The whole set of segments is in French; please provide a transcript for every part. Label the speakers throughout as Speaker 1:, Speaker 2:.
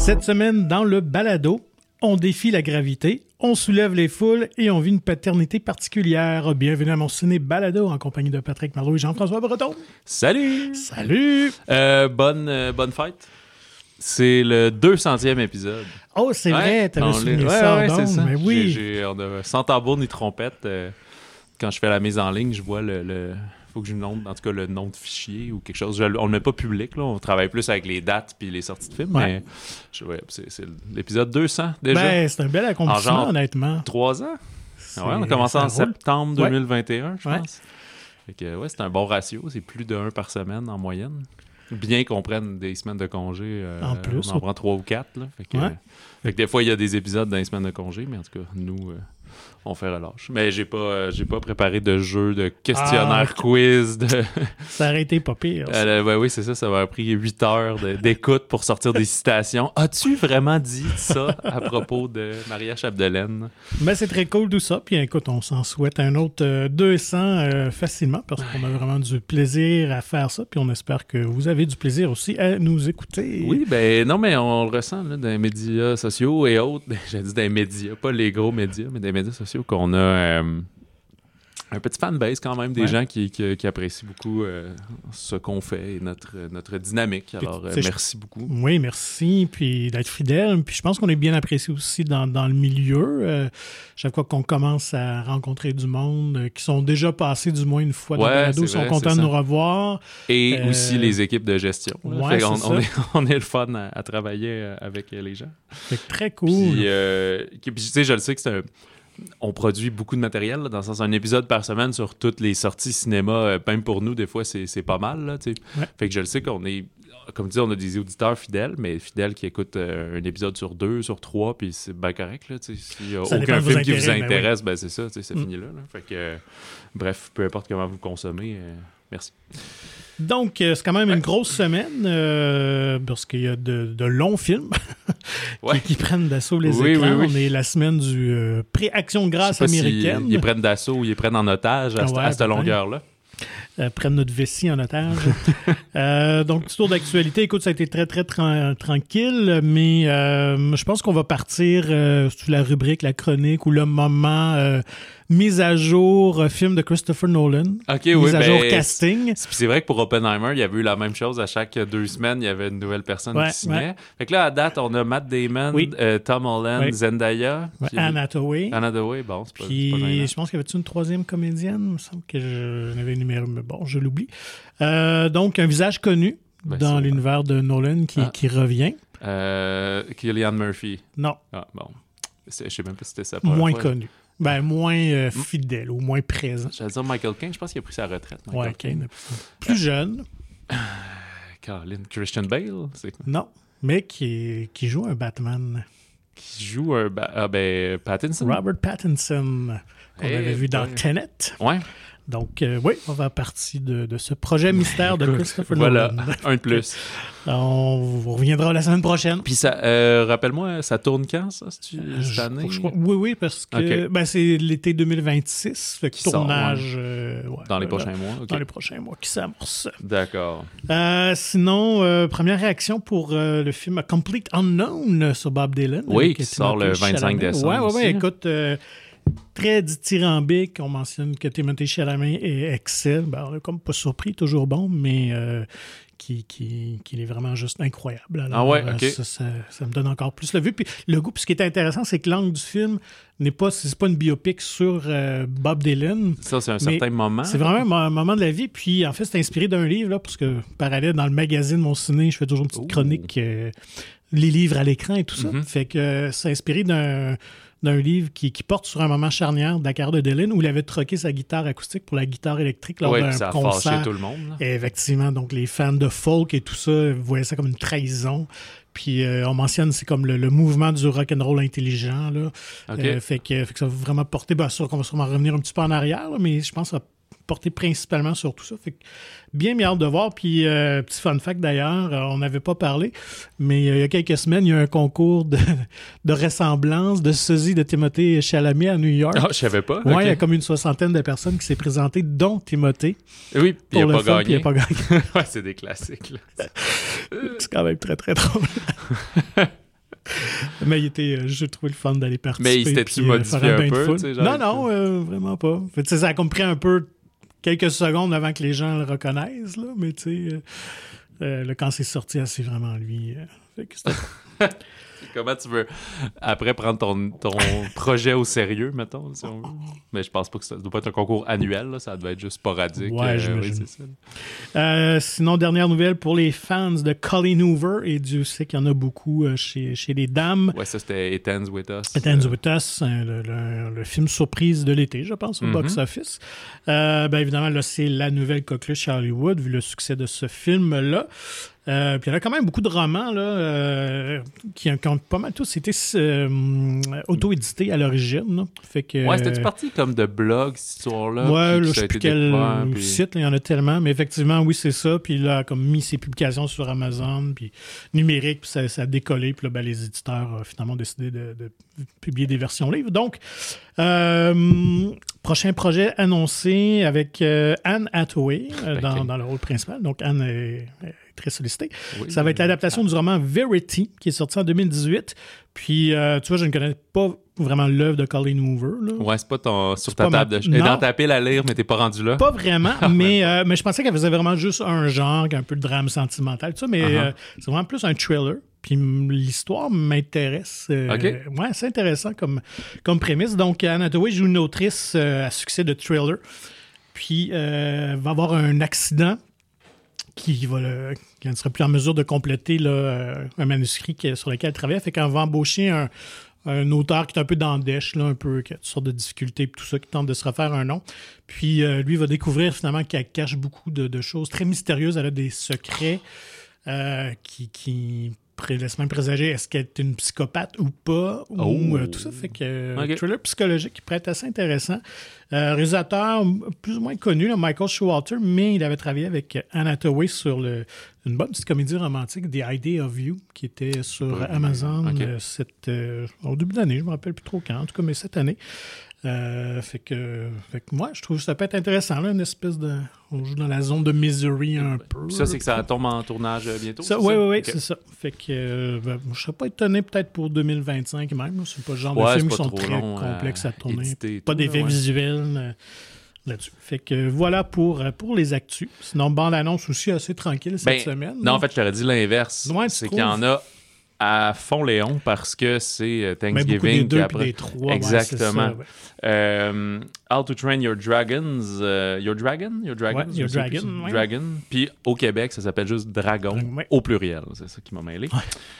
Speaker 1: Cette semaine, dans le balado, on défie la gravité, on soulève les foules et on vit une paternité particulière. Bienvenue à mon ciné balado en compagnie de Patrick Marleau et Jean-François Breton.
Speaker 2: Salut!
Speaker 1: Salut!
Speaker 2: Bonne fête. C'est le 200e épisode.
Speaker 1: Oh, c'est vrai, t'avais souligné ça.
Speaker 2: Ouais, c'est ça.
Speaker 1: Mais oui.
Speaker 2: On a sans tambour ni trompette. Quand je fais la mise en ligne, je vois faut que je note, en tout cas, le nom de fichier ou quelque chose. On le met pas public, là. On travaille plus avec les dates puis les sorties de films, mais c'est l'épisode 200 déjà.
Speaker 1: Ben, c'est un bel accomplissement, honnêtement.
Speaker 2: 3 ans? On a commencé en septembre 2021, je pense. Fait que, c'est un bon ratio. C'est plus de 1 par semaine en moyenne. Bien qu'on prenne des semaines de congé. En plus. On en prend 3 ou 4. Là. Fait que des fois, il y a des épisodes dans les semaines de congé, mais en tout cas, nous, on fait relâche. Mais j'ai pas préparé de jeu, de questionnaire, quiz.
Speaker 1: Ça aurait été pas pire.
Speaker 2: Oui, c'est ça. Ça m'a pris 8 heures d'écoute pour sortir des citations. As-tu vraiment dit ça à propos de Maria Chapdelaine?
Speaker 1: Mais c'est très cool tout ça. Puis écoute, on s'en souhaite un autre 200 facilement parce qu'on a vraiment du plaisir à faire ça. Puis on espère que vous avez du plaisir aussi à nous écouter.
Speaker 2: Oui, non, mais on le ressent là, dans les médias sociaux et autres. J'ai dit dans les médias, pas les gros médias, mais des médias sociaux qu'on a un petit fanbase quand même, des gens qui apprécient beaucoup ce qu'on fait et notre dynamique. Alors, merci beaucoup.
Speaker 1: Oui, merci, puis d'être fidèle. Puis je pense qu'on est bien apprécié aussi dans le milieu. Chaque fois qu'on commence à rencontrer du monde qui sont déjà passés du moins une fois dans le balado, sont contents de nous revoir.
Speaker 2: Et aussi les équipes de gestion.
Speaker 1: Ouais,
Speaker 2: on est le fun à travailler avec les gens.
Speaker 1: C'est très cool.
Speaker 2: Puis tu sais, je le sais que on produit beaucoup de matériel, là, dans le sens un épisode par semaine sur toutes les sorties cinéma, même pour nous, des fois, c'est pas mal. Là, fait que je le sais qu'on est, comme tu dis, on a des auditeurs fidèles, mais fidèles qui écoutent un épisode sur 2, sur 3, puis c'est bien correct. S'il n'y a aucun film qui vous intéresse, c'est ça, c'est fini là. Fait que, bref, peu importe comment vous consommez, merci.
Speaker 1: Donc, c'est quand même une grosse semaine parce qu'il y a de longs films qui prennent d'assaut les écrans. Oui. On est la semaine du pré-action de grâce américaine.
Speaker 2: Ils prennent d'assaut ou ils prennent en otage à cette longueur-là.
Speaker 1: Prennent notre vessie en otage. Donc, petit tour d'actualité. Écoute, ça a été très, très tranquille, mais je pense qu'on va partir sur la rubrique, la chronique ou le moment mise à jour film de Christopher Nolan. Mise à jour casting.
Speaker 2: C'est vrai que pour Oppenheimer, il y avait eu la même chose. À chaque 2 semaines, il y avait une nouvelle personne qui signait. Fait que là, à date, on a Matt Damon, Tom Holland, Zendaya.
Speaker 1: Anna Hathaway.
Speaker 2: Bon, c'est pas
Speaker 1: je pense qu'il y avait une 3e comédienne. Il me semble que je n'avais énuméré, mais bon, je l'oublie. Donc, un visage connu dans l'univers de Nolan qui revient.
Speaker 2: Cillian Murphy.
Speaker 1: Non.
Speaker 2: Ah, bon. Je sais même pas si c'était ça.
Speaker 1: Moins connu. Moins fidèle ou moins présent.
Speaker 2: J'allais dire Michael Caine, je pense qu'il a pris sa retraite.
Speaker 1: Caine. Plus jeune.
Speaker 2: Caroline. Christian Bale, c'est quoi?
Speaker 1: Non, mais qui joue un Batman.
Speaker 2: Qui joue un... Pattinson?
Speaker 1: Robert Pattinson, qu'on avait vu dans Tenet.
Speaker 2: Ouais.
Speaker 1: Donc, on va partir de ce projet mystère de Christopher Nolan.
Speaker 2: Voilà, un de plus.
Speaker 1: On reviendra la semaine prochaine.
Speaker 2: Puis ça, rappelle-moi, ça tourne quand, ça, cette année?
Speaker 1: Oui, parce que c'est l'été 2026, fait que tournage...
Speaker 2: dans les prochains mois. Okay.
Speaker 1: Dans les prochains mois, qui s'amorce.
Speaker 2: D'accord.
Speaker 1: Sinon, première réaction pour le film A Complete Unknown sur Bob Dylan.
Speaker 2: Oui, qui sort le 25 décembre.
Speaker 1: Oui, écoute... très dithyrambique. On mentionne que Timothée Chalamet excelle. On est comme pas surpris, toujours bon, mais qui est vraiment juste incroyable. Alors, ça me donne encore plus le goût. Puis le goût, puis ce qui est intéressant, c'est que l'angle du film c'est pas une biopic sur Bob Dylan.
Speaker 2: Ça, c'est un certain moment.
Speaker 1: C'est vraiment un moment de la vie. Puis en fait, c'est inspiré d'un livre, là, parce que parallèle dans le magazine Mon Ciné, je fais toujours une petite chronique, les livres à l'écran et tout ça. Fait que c'est inspiré d'un livre qui porte sur un moment charnière de la carrière de Dylan où il avait troqué sa guitare acoustique pour la guitare électrique lors d'un
Speaker 2: ça
Speaker 1: concert.
Speaker 2: Ça a fâché tout le monde. Là.
Speaker 1: Et effectivement, donc les fans de folk et tout ça voyaient ça comme une trahison. Puis on mentionne, c'est comme le mouvement du rock'n'roll intelligent. Là. Fait que ça va vraiment porter, sûr qu'on va sûrement revenir un petit peu en arrière, là, mais je pense que ça va porter principalement sur tout ça. Fait que bien hâte de voir. Puis, petit fun fact d'ailleurs, on n'avait pas parlé, mais il y a quelques semaines, il y a eu un concours de ressemblance de sosie de Timothée Chalamet à New York.
Speaker 2: Ah, je savais pas.
Speaker 1: Oui, il y a comme une 60aine de personnes qui s'est présentées, dont Timothée.
Speaker 2: Oui, puis il n'a pas gagné.
Speaker 1: Ouais,
Speaker 2: c'est des classiques. Là.
Speaker 1: C'est quand même très, très drôle. j'ai trouvé le fun d'aller participer.
Speaker 2: Mais il s'était-tu modifié un peu?
Speaker 1: Non, vraiment pas. En fait, ça a comme pris un peu quelques secondes avant que les gens le reconnaissent, là, mais tu sais, quand c'est sorti, c'est vraiment lui. Fait que c'était...
Speaker 2: Comment tu veux, après, prendre ton projet au sérieux, mettons, si on veut? Mais je pense pas que ça doit pas être un concours annuel, là, ça devait être juste sporadique.
Speaker 1: Ouais, j'imagine. Oui, c'est ça. Sinon, dernière nouvelle pour les fans de Colleen Hoover, et Dieu sait qu'il y en a beaucoup chez les dames.
Speaker 2: Ouais, ça, c'était It Ends With Us.
Speaker 1: It Ends With Us, le film surprise de l'été, je pense, au box-office. Évidemment, là, c'est la nouvelle coqueluche à Hollywood, vu le succès de ce film-là. Puis il y en a quand même beaucoup de romans là, qui ont pas mal tous été auto-édités à l'origine. Fait que,
Speaker 2: c'était parti comme de blogs, cette histoire-là.
Speaker 1: Ouais, je sais plus quel site, il y en a tellement. Mais effectivement, oui, c'est ça. Puis là, comme mis ses publications sur Amazon, puis numérique, puis ça a décollé. Puis là, les éditeurs finalement ont décidé de publier des versions livres. Donc, prochain projet annoncé avec Anne Hathaway dans le rôle principal. Donc, Anne est très sollicitée. Oui, ça va être l'adaptation du roman Verity, qui est sorti en 2018. Puis, tu vois, je ne connais pas vraiment l'œuvre de Colleen Hoover. Là.
Speaker 2: Ouais, c'est pas sur ta table. Elle est dans ta pile à lire, mais t'es pas rendu là.
Speaker 1: Pas vraiment, mais je pensais qu'elle faisait vraiment juste un genre, un peu de drame sentimental, tout ça, mais c'est vraiment plus un thriller. Puis l'histoire m'intéresse.
Speaker 2: Ouais,
Speaker 1: c'est intéressant comme prémisse. Donc, Anne Hathaway joue une autrice à succès de thriller. Puis, va avoir un accident qui ne sera plus en mesure de compléter là, un manuscrit sur lequel elle travaille. Fait qu'on va embaucher un auteur qui est un peu dans le dèche, là, un peu, qui a toutes sortes de difficultés, tout ça, qui tente de se refaire un nom. Puis lui va découvrir finalement qu'elle cache beaucoup de choses très mystérieuses. Elle a des secrets qui laissent même présager est-ce qu'elle est une psychopathe ou pas, ou tout ça. Fait que thriller psychologique qui pourrait être assez intéressant. Réalisateur plus ou moins connu, là, Michael Showalter, mais il avait travaillé avec Anne Hathaway sur une bonne petite comédie romantique, The Idea of You, qui était sur Amazon au début de l'année, je ne me rappelle plus trop quand, en tout cas, mais cette année. Fait que moi, je trouve que ça peut être intéressant, là, une espèce de... On joue dans la zone de misery un peu.
Speaker 2: Puis ça, c'est que ça tombe en tournage bientôt?
Speaker 1: Oui, c'est ça. Fait que je ne serais pas étonné peut-être pour 2025 même. C'est pas le genre de films qui sont très complexes à tourner. Pas d'effets visuels là-dessus. Fait que voilà pour les actus. Sinon, bande-annonce aussi assez tranquille cette semaine.
Speaker 2: Non, en fait, je t'aurais dit l'inverse. Ouais, c'est qu'il y en a à fond Léon parce que c'est Thanksgiving.
Speaker 1: Des deux puis des trois.
Speaker 2: Exactement.
Speaker 1: Ouais, c'est ça,
Speaker 2: How to Train Your Dragons. Your Dragon? Dragon. Puis au Québec, ça s'appelle juste Dragon, au pluriel. C'est ça qui m'a mêlé.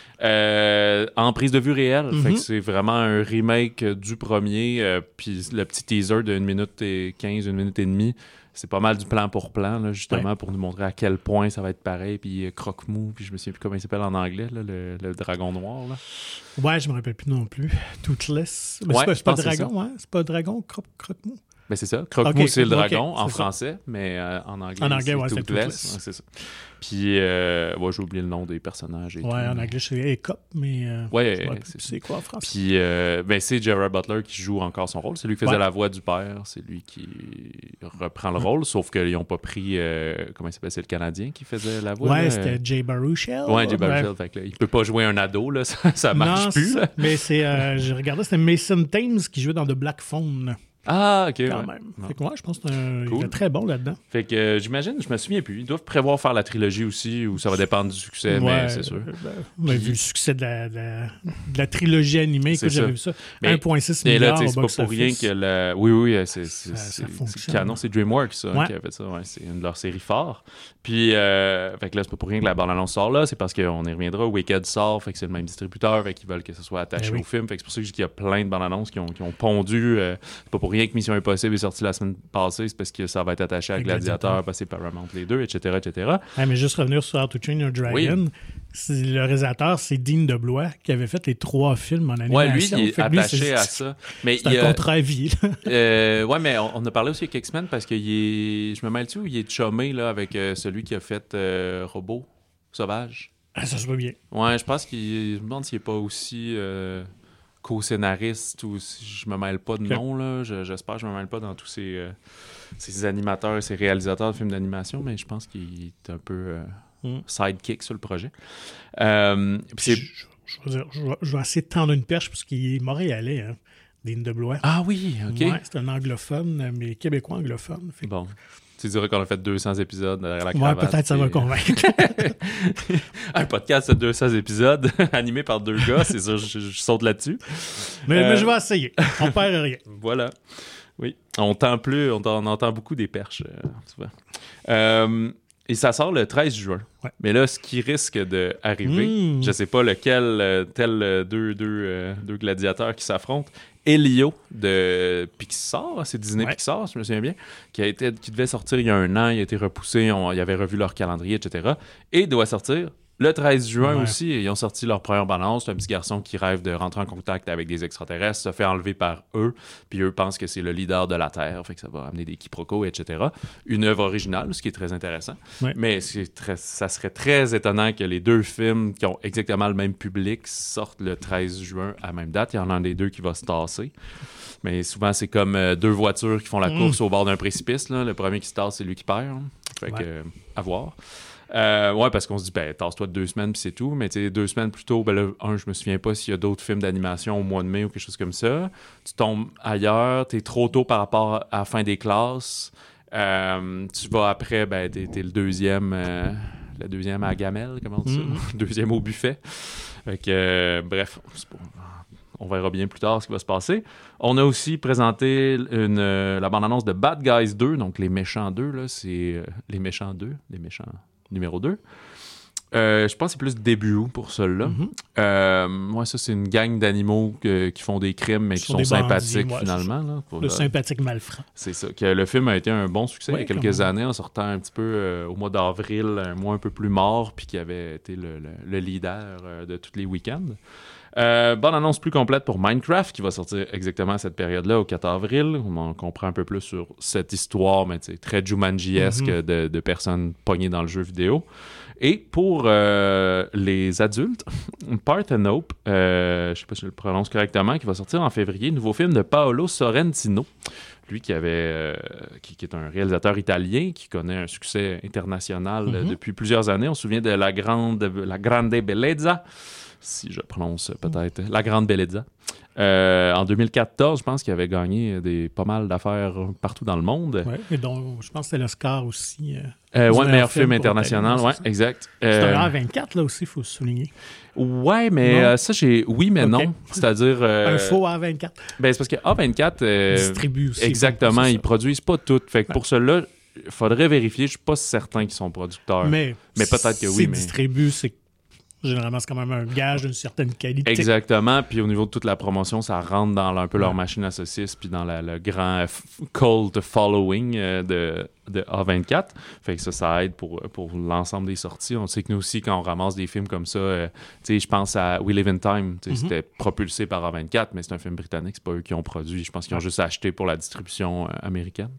Speaker 2: En prise de vue réelle. Fait que c'est vraiment un remake du premier. Puis le petit teaser de 1 minute et 15, 1 minute et demie. C'est pas mal du plan pour plan, là, justement, pour nous montrer à quel point ça va être pareil. Puis Croque-Mou, puis je me souviens plus comment il s'appelle en anglais, là, le dragon noir. Là.
Speaker 1: Ouais, je me rappelle plus non plus. Toothless. Mais c'est pas dragon, hein? C'est pas dragon, Croque-Mou.
Speaker 2: Ben c'est ça. Croque-Mou, c'est le dragon en français, mais en anglais, c'est Toothless. Ouais, c'est ça. Puis, j'ai oublié le nom des personnages. Et
Speaker 1: en anglais, c'est Écope, mais c'est quoi en français?
Speaker 2: Puis, c'est Gerard Butler qui joue encore son rôle. C'est lui qui faisait la voix du père. C'est lui qui reprend le rôle, sauf qu'ils n'ont pas pris... comment il s'appelle? C'est le Canadien qui faisait la voix.
Speaker 1: Ouais, c'était Jay Baruchel.
Speaker 2: Ouais, Jay Baruchel. Fait que, là, il peut pas jouer un ado, là. Ça marche plus. Là.
Speaker 1: Mais j'ai regardé, c'était Mason Thames qui jouait dans The Black Phone.
Speaker 2: Ah, OK.
Speaker 1: Quand même. Fait que je pense qu'il est très bon là-dedans.
Speaker 2: Fait que j'imagine, je me souviens plus. Ils doivent prévoir faire la trilogie aussi, ou ça va dépendre du succès, mais c'est sûr.
Speaker 1: On a vu le succès de la trilogie animée, que j'avais vu ça. 1,6 milliard.
Speaker 2: Et là, c'est pas pour rien que Oui, c'est canon. C'est DreamWorks qui a fait ça. Ouais, c'est une de leurs séries fortes. Puis, fait que là, c'est pas pour rien que la bande-annonce sort là. C'est parce qu'on y reviendra. Wicked sort, fait que c'est le même distributeur, fait qu'ils veulent que ça soit attaché au film. Fait que c'est pour ça que je dis qu'il y a plein de bandes-annonces qui ont pondu. C'est pas pour rien que Mission Impossible est sorti la semaine passée, c'est parce que ça va être attaché à Gladiator, parce que c'est Paramount les deux, etc.
Speaker 1: Mais juste revenir sur How to Train Your Dragon, le réalisateur, c'est Dean DeBlois qui avait fait les 3 films en animation.
Speaker 2: Ouais, lui, il est attaché à ça.
Speaker 1: Mais c'est un contrat à vie.
Speaker 2: Ouais, mais on a parlé aussi il y a quelques semaines parce que je me mêle-tu où il est chumé là, avec celui qui a fait Robot Sauvage.
Speaker 1: Ah, ça se voit bien.
Speaker 2: Ouais, je pense qu'il me demande s'il n'est pas aussi... co-scénariste ou si je me mêle pas de nom là, j'espère que je me mêle pas dans tous ces animateurs et ces réalisateurs de films d'animation, mais je pense qu'il est un peu sidekick sur le projet.
Speaker 1: je vais essayer de tendre une perche parce qu'il est montréalais, hein, Dean DeBlois.
Speaker 2: Ah oui, OK.
Speaker 1: Ouais, c'est un anglophone, mais québécois anglophone.
Speaker 2: Bon. Tu dirais qu'on a fait 200 épisodes derrière la
Speaker 1: cravate.
Speaker 2: Ouais,
Speaker 1: peut-être ça va convaincre.
Speaker 2: Un podcast de 200 épides animé par 2 gars, c'est sûr, je saute là-dessus.
Speaker 1: Mais je vais essayer. On perd rien.
Speaker 2: Voilà. Oui. On entend beaucoup des perches, souvent. Et ça sort le 13 juin. Ouais. Mais là, ce qui risque d'arriver, je sais pas lequel, deux gladiateurs qui s'affrontent. Elio de Pixar, c'est Disney Pixar, si je me souviens bien, qui devait sortir il y a 1 an, il a été repoussé, ils avaient revu leur calendrier, etc. Et doit sortir le 13 juin aussi. Ils ont sorti leur première bande-annonce. C'est un petit garçon qui rêve de rentrer en contact avec des extraterrestres, se fait enlever par eux, puis eux pensent que c'est le leader de la Terre, fait que ça va amener des quiproquos, etc. Une œuvre originale, ce qui est très intéressant. Ouais. Mais ça serait très étonnant que les 2 films qui ont exactement le même public sortent le 13 juin à la même date. Il y en a un des 2 qui va se tasser. Mais souvent, c'est comme 2 voitures qui font la course au bord d'un précipice. Là. Le premier qui se tasse, c'est lui qui perd. Fait que, à voir. Ouais, parce qu'on se dit, tasse-toi de 2 semaines, puis c'est tout. Mais tu sais, 2 semaines plus tôt, là, je me souviens pas s'il y a d'autres films d'animation au mois de mai ou quelque chose comme ça. Tu tombes ailleurs, t'es trop tôt par rapport à la fin des classes. Tu vas après, t'es le deuxième à gamelle, comment on dit ça? Deuxième au buffet. Fait que, bref, on verra bien plus tard ce qui va se passer. On a aussi présenté la bande-annonce de Bad Guys 2, donc Les Méchants 2, là, c'est Les Méchants 2, Les Méchants numéro 2. Je pense que c'est plus début pour celui-là. Moi, ça, c'est une gang d'animaux qui font des crimes, mais qui sont sympathiques, finalement. Là,
Speaker 1: le sympathique malfrat.
Speaker 2: C'est ça. Le film a été un bon succès il y a quelques années, en sortant un petit peu au mois d'avril, un mois un peu plus mort, puis qui avait été le leader de tous les week-ends. Bonne annonce plus complète pour Minecraft, qui va sortir exactement à cette période-là, au 4 avril. On comprend un peu plus sur cette histoire, mais très Jumanji-esque de personnes pognées dans le jeu vidéo. Et pour les adultes, Parthenope, je sais pas si je le prononce correctement, qui va sortir en février, nouveau film de Paolo Sorrentino. Lui qui est un réalisateur italien qui connaît un succès international depuis plusieurs années. On se souvient de La Grande Bellezza, si je prononce peut-être, La Grande Bellezza. En 2014, je pense qu'il avait gagné pas mal d'affaires partout dans le monde.
Speaker 1: Oui, et donc je pense que c'est l'Oscar aussi.
Speaker 2: Meilleur film international, oui, exact.
Speaker 1: C'est un A24, là aussi, il faut se souligner.
Speaker 2: Ouais, mais ça, oui, mais non. C'est-à-dire...
Speaker 1: un faux A24.
Speaker 2: C'est parce que A24...
Speaker 1: distribue aussi.
Speaker 2: Exactement, ils produisent pas tout. Fait que pour cela, il faudrait vérifier. Je suis pas certain qu'ils sont producteurs. Mais peut-être que oui.
Speaker 1: Mais distribue, c'est généralement, c'est quand même un gage d'une certaine qualité.
Speaker 2: Exactement. Puis au niveau de toute la promotion, ça rentre dans un peu leur machine à saucisses puis dans le grand cult following de A24. Fait que ça aide pour l'ensemble des sorties. On sait que nous aussi, quand on ramasse des films comme ça, je pense à We Live in Time. C'était propulsé par A24, mais c'est un film britannique. C'est pas eux qui ont produit. Je pense qu'ils ont juste acheté pour la distribution américaine.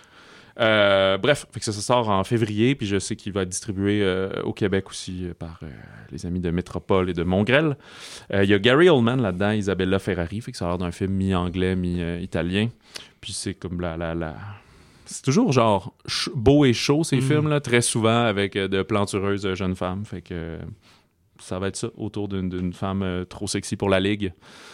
Speaker 2: Bref, fait que ça sort en février, puis je sais qu'il va être distribué au Québec aussi par les amis de Métropole et de Mongrel. Il y a Gary Oldman là-dedans, Isabella Ferrari, fait que ça a l'air d'un film mi-anglais, mi-italien. Puis c'est comme c'est toujours genre beau et chaud, ces films-là, très souvent avec de plantureuses jeunes femmes. Fait que ça va être ça, autour d'une femme trop sexy pour la ligue.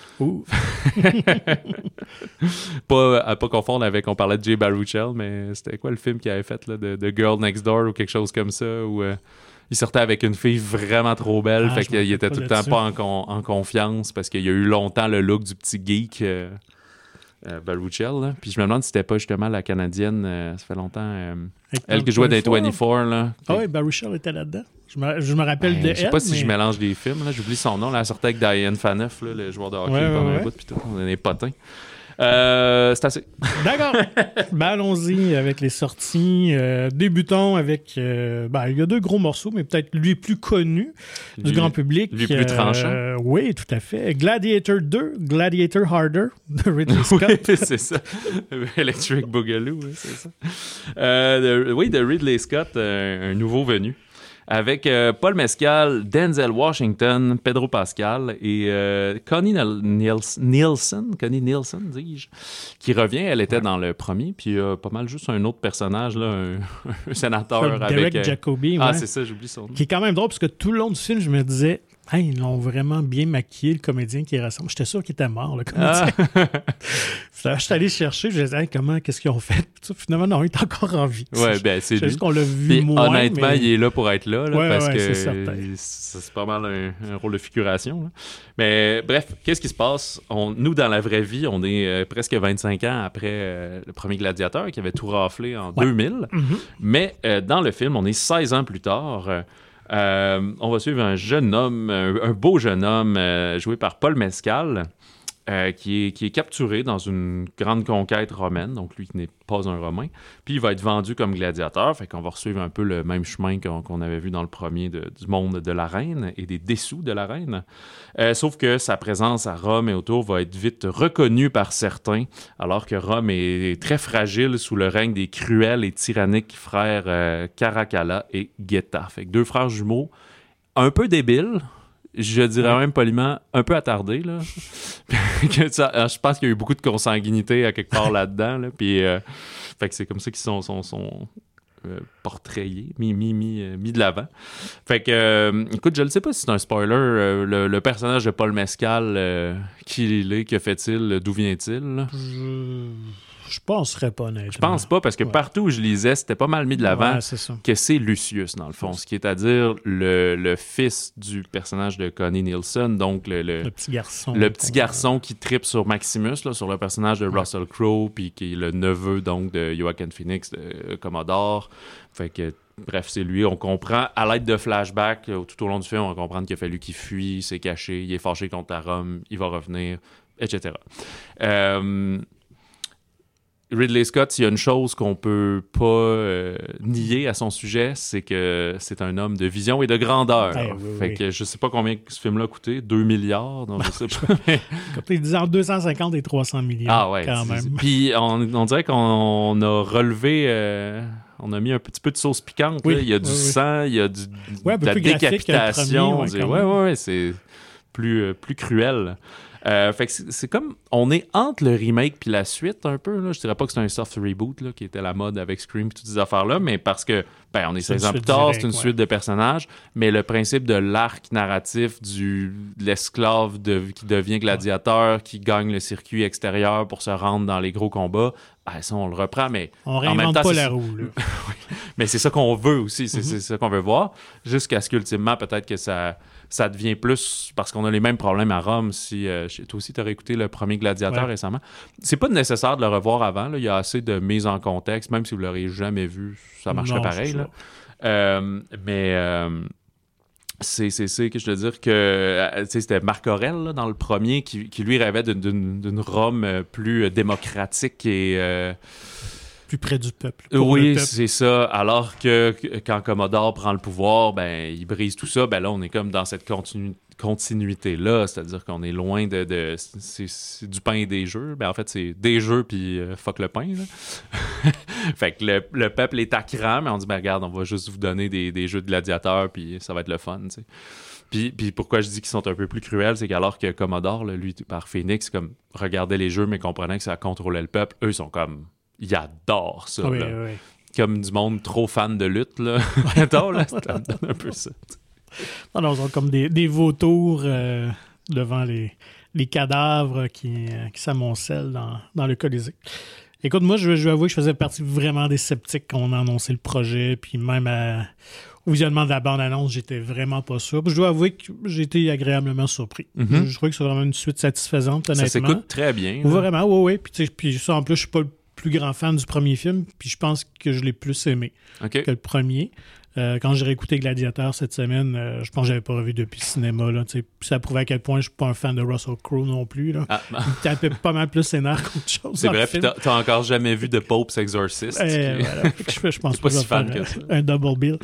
Speaker 2: Pas à pas confondre avec, on parlait de Jay Baruchel, mais c'était quoi le film qu'il avait fait là, de Girl Next Door ou quelque chose comme ça, où il sortait avec une fille vraiment trop belle, fait qu'il était tout le temps pas en confiance parce qu'il y a eu longtemps le look du petit geek Baruchel, là. Puis je me demande si c'était pas justement la Canadienne, ça fait longtemps, elle qui jouait dans 24 là.
Speaker 1: Ah oui, Baruchel était là-dedans. Je me rappelle de elle.
Speaker 2: Je sais pas si je mélange des films, là. J'oublie son nom, là. Elle sortait avec Diane Phaneuf, là, le joueur de hockey pendant un bout, puis tout, on est des potins. C'est assez.
Speaker 1: D'accord. Allons-y avec les sorties. Débutons avec... il y a 2 gros morceaux, mais peut-être lui plus connu du grand public.
Speaker 2: Lui plus tranchant.
Speaker 1: Oui, tout à fait. Gladiator 2, Gladiator Harder, de Ridley Scott.
Speaker 2: Oui, c'est ça. Electric Boogaloo, oui, c'est ça. De Ridley Scott, un nouveau venu. Avec Paul Mescal, Denzel Washington, Pedro Pascal et Connie Nielsen, dis-je, qui revient. Elle était dans le premier, puis pas mal juste un autre personnage, là, un sénateur avec...
Speaker 1: Derek Jacobi,
Speaker 2: Ah, c'est ça, j'oublie son nom.
Speaker 1: Qui est quand même drôle, parce que tout le long du film, je me disais, Hey, ils l'ont vraiment bien maquillé, le comédien qui ressemble. J'étais sûr qu'il était mort, le comédien. Je suis allé chercher, je me disais, hey, qu'est-ce qu'ils ont fait? Finalement, non, il est encore en vie.
Speaker 2: Ouais, ben c'est lui.
Speaker 1: Juste qu'on l'a vu moins.
Speaker 2: Honnêtement,
Speaker 1: mais...
Speaker 2: il est là pour être là, parce que
Speaker 1: c'est
Speaker 2: c'est pas mal un rôle de figuration. Là. Mais bref, qu'est-ce qui se passe? Nous, dans la vraie vie, on est presque 25 ans après le premier Gladiateur qui avait tout raflé en 2000. Mm-hmm. Mais dans le film, on est 16 ans plus tard. On va suivre un jeune homme, un beau jeune homme joué par Paul Mescal, qui est capturé dans une grande conquête romaine, donc lui qui n'est pas un Romain, puis il va être vendu comme gladiateur, fait qu'on va suivre un peu le même chemin qu'on avait vu dans le premier du monde de la reine et des dessous de la reine, sauf que sa présence à Rome et autour va être vite reconnue par certains, alors que Rome est très fragile sous le règne des cruels et tyranniques frères Caracalla et Geta, fait que 2 frères jumeaux un peu débiles, je dirais même poliment, un peu attardé, là. Je pense qu'il y a eu beaucoup de consanguinité à quelque part là-dedans, là. Puis, fait que c'est comme ça qu'ils sont portrayés, mis de l'avant. Fait que, écoute, je ne sais pas si c'est un spoiler, le personnage de Paul Mescal, qui il est, que fait-il, d'où vient-il?
Speaker 1: Je penserais pas, honnêtement.
Speaker 2: Je pense pas, parce que partout où je lisais, c'était pas mal mis de l'avant que c'est Lucius, dans le fond, ce qui est à dire le fils du personnage de Connie Nielsen, donc le
Speaker 1: petit garçon.
Speaker 2: Le petit garçon qui tripe sur Maximus, là, sur le personnage de Russell Crowe, puis qui est le neveu donc de Joaquin Phoenix, de Commodore. Fait que bref, c'est lui. On comprend, à l'aide de flashbacks, tout au long du film, on va comprendre qu'il a fallu qu'il fuit, il s'est caché, il est fâché contre la Rome, il va revenir, etc. Ridley Scott, s'il y a une chose qu'on peut pas nier à son sujet, c'est que c'est un homme de vision et de grandeur. Fait que je sais pas combien ce film-là a coûté, 2 milliards, donc je sais pas.
Speaker 1: Ils disent entre 250 et 300 millions, quand même.
Speaker 2: Puis on dirait qu'on a relevé... on a mis un petit peu de sauce piquante. Il y a du sang, il y a de la décapitation. C'est plus cruel. Fait que c'est comme... On est entre le remake puis la suite, un peu. Là. Je dirais pas que c'est un soft reboot, là, qui était la mode avec Scream et toutes ces affaires-là, mais parce que, on est 16 ans plus tard, c'est une suite de personnages, mais le principe de l'arc narratif de l'esclave qui devient gladiateur, qui gagne le circuit extérieur pour se rendre dans les gros combats, ça, on le reprend, mais
Speaker 1: on réinvente pas la roue. Là.
Speaker 2: Mais c'est ça qu'on veut aussi, c'est ça qu'on veut voir, jusqu'à ce qu'ultimement, peut-être que ça devient plus, parce qu'on a les mêmes problèmes à Rome. Si toi aussi, tu aurais écouté le premier Gladiateur récemment. C'est pas nécessaire de le revoir avant. Là. Il y a assez de mise en contexte. Même si vous l'auriez jamais vu, ça marcherait pareil. Là. C'est que je veux dire que c'était Marc Aurèle là, dans le premier qui lui rêvait d'une Rome plus démocratique et...
Speaker 1: plus près du peuple.
Speaker 2: Oui, c'est ça. Alors que quand Commodore prend le pouvoir, il brise tout ça. Là, on est comme dans cette continuité-là. C'est-à-dire qu'on est loin de c'est du pain et des jeux. En fait, c'est des jeux puis fuck le pain. Là. Fait que le peuple est à cran, mais on dit, regarde, on va juste vous donner des jeux de gladiateurs puis ça va être le fun, tu sais. Puis pourquoi je dis qu'ils sont un peu plus cruels, c'est qu'alors que Commodore, là, lui, par Phoenix, comme regardait les jeux, mais comprenait que ça contrôlait le peuple, eux, ils sont comme... Ils adorent ça.
Speaker 1: Oui.
Speaker 2: Comme du monde trop fan de lutte. Là. Ça me donne un peu ça.
Speaker 1: Non, ils ont comme des vautours devant les cadavres qui s'amoncellent dans le Colisée. Écoute, moi, je vais avouer que je faisais partie vraiment des sceptiques quand on a annoncé le projet, puis même au visionnement de la bande-annonce, j'étais vraiment pas sûr. Puis je dois avouer que j'ai été agréablement surpris.
Speaker 2: Mm-hmm.
Speaker 1: Je trouvais que c'est vraiment une suite satisfaisante, honnêtement.
Speaker 2: Ça s'écoute très bien.
Speaker 1: Vraiment, oui. Puis ça, en plus, je suis pas le plus grand fan du premier film, puis je pense que je l'ai plus aimé que le premier. Quand j'ai réécouté Gladiateur cette semaine, je pense que je l'avais pas revu depuis le cinéma. Là, ça prouvait à quel point je suis pas un fan de Russell Crowe non plus. Là. Il tapait pas mal plus scénar qu'autre chose.
Speaker 2: C'est vrai, puis t'as encore jamais vu The Pope's Exorcist.
Speaker 1: Voilà. Je pense
Speaker 2: pas si fan que ça.
Speaker 1: Un double bill.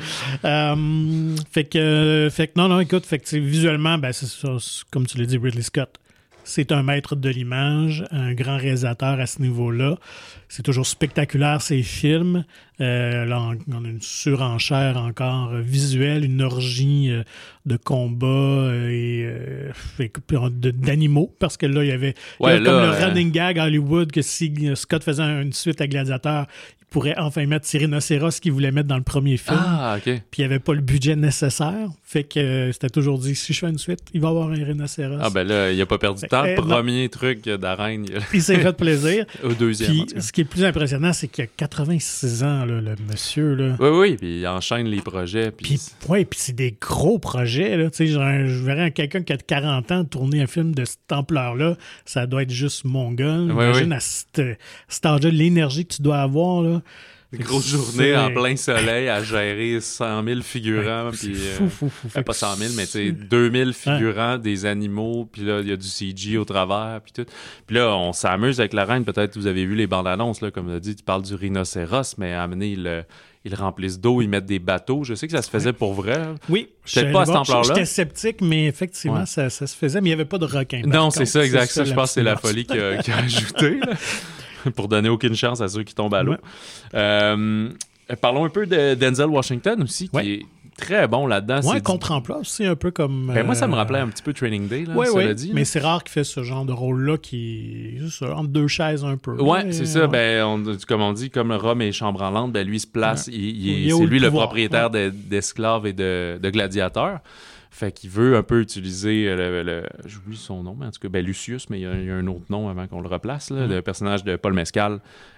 Speaker 1: Fait que non, écoute, visuellement, c'est ça, comme tu l'as dit, Ridley Scott. c'est un maître de l'image, un grand réalisateur à ce niveau-là. C'est toujours spectaculaire, ces films. Là, on a une surenchère encore visuelle, une orgie de combats et d'animaux, parce que là, il y avait comme le running gag à Hollywood que si Scott faisait une suite à Gladiator, pourrait enfin mettre ces rhinocéros qu'il voulait mettre dans le premier film.
Speaker 2: Ah, OK.
Speaker 1: Puis il n'y avait pas le budget nécessaire. Fait que c'était toujours dit, si je fais une suite, il va y avoir un rhinocéros.
Speaker 2: Ah ben là, il n'a pas perdu de temps. Premier truc d'arène.
Speaker 1: Il s'est fait plaisir.
Speaker 2: Au deuxième.
Speaker 1: Puis ce qui est le plus impressionnant, c'est qu'il a 86 ans, là, le monsieur. Là.
Speaker 2: Oui, puis il enchaîne les projets. Puis
Speaker 1: c'est des gros projets. Là. Je verrais quelqu'un qui a 40 ans tourner un film de cette ampleur-là, ça doit être juste mongol. Imagine à cet âge-là, l'énergie que tu dois avoir, là.
Speaker 2: Une grosse journée en plein soleil à gérer 100 000 figurants.
Speaker 1: C'est
Speaker 2: fou. Pas 100 000, mais 2000 figurants, des animaux, puis là, il y a du CG au travers, puis tout. Puis là, on s'amuse avec la reine. Peut-être que vous avez vu les bandes annonces, là, comme tu as dit, tu parles du rhinocéros, mais à amener ils remplissent d'eau, ils mettent des bateaux. Je sais que ça se faisait pour vrai.
Speaker 1: Oui.
Speaker 2: Peut-être pas à cette ampleur-là.
Speaker 1: J'étais sceptique, mais effectivement, ça se faisait, mais il n'y avait pas de requin.
Speaker 2: Non, c'est ça, exact. Ça, je pense que c'est la folie qui a ajouté, là. Pour donner aucune chance à ceux qui tombent à l'eau. Parlons un peu de Denzel Washington aussi, qui est très bon là-dedans.
Speaker 1: Oui, contre-emploi aussi, un peu comme...
Speaker 2: moi, ça me rappelait un petit peu Training Day, là, dit.
Speaker 1: Mais c'est rare qu'il fait ce genre de rôle-là qui est juste entre deux chaises un peu.
Speaker 2: Oui, c'est ça. Comme on dit, comme Rome est chambranlante, lui, il se place, c'est lui le propriétaire d'esclaves et de gladiateurs. Fait qu'il veut un peu utiliser j'oublie son nom, mais en tout cas, Lucius, mais il y a un autre nom avant qu'on le replace, là, le personnage de Paul Mescal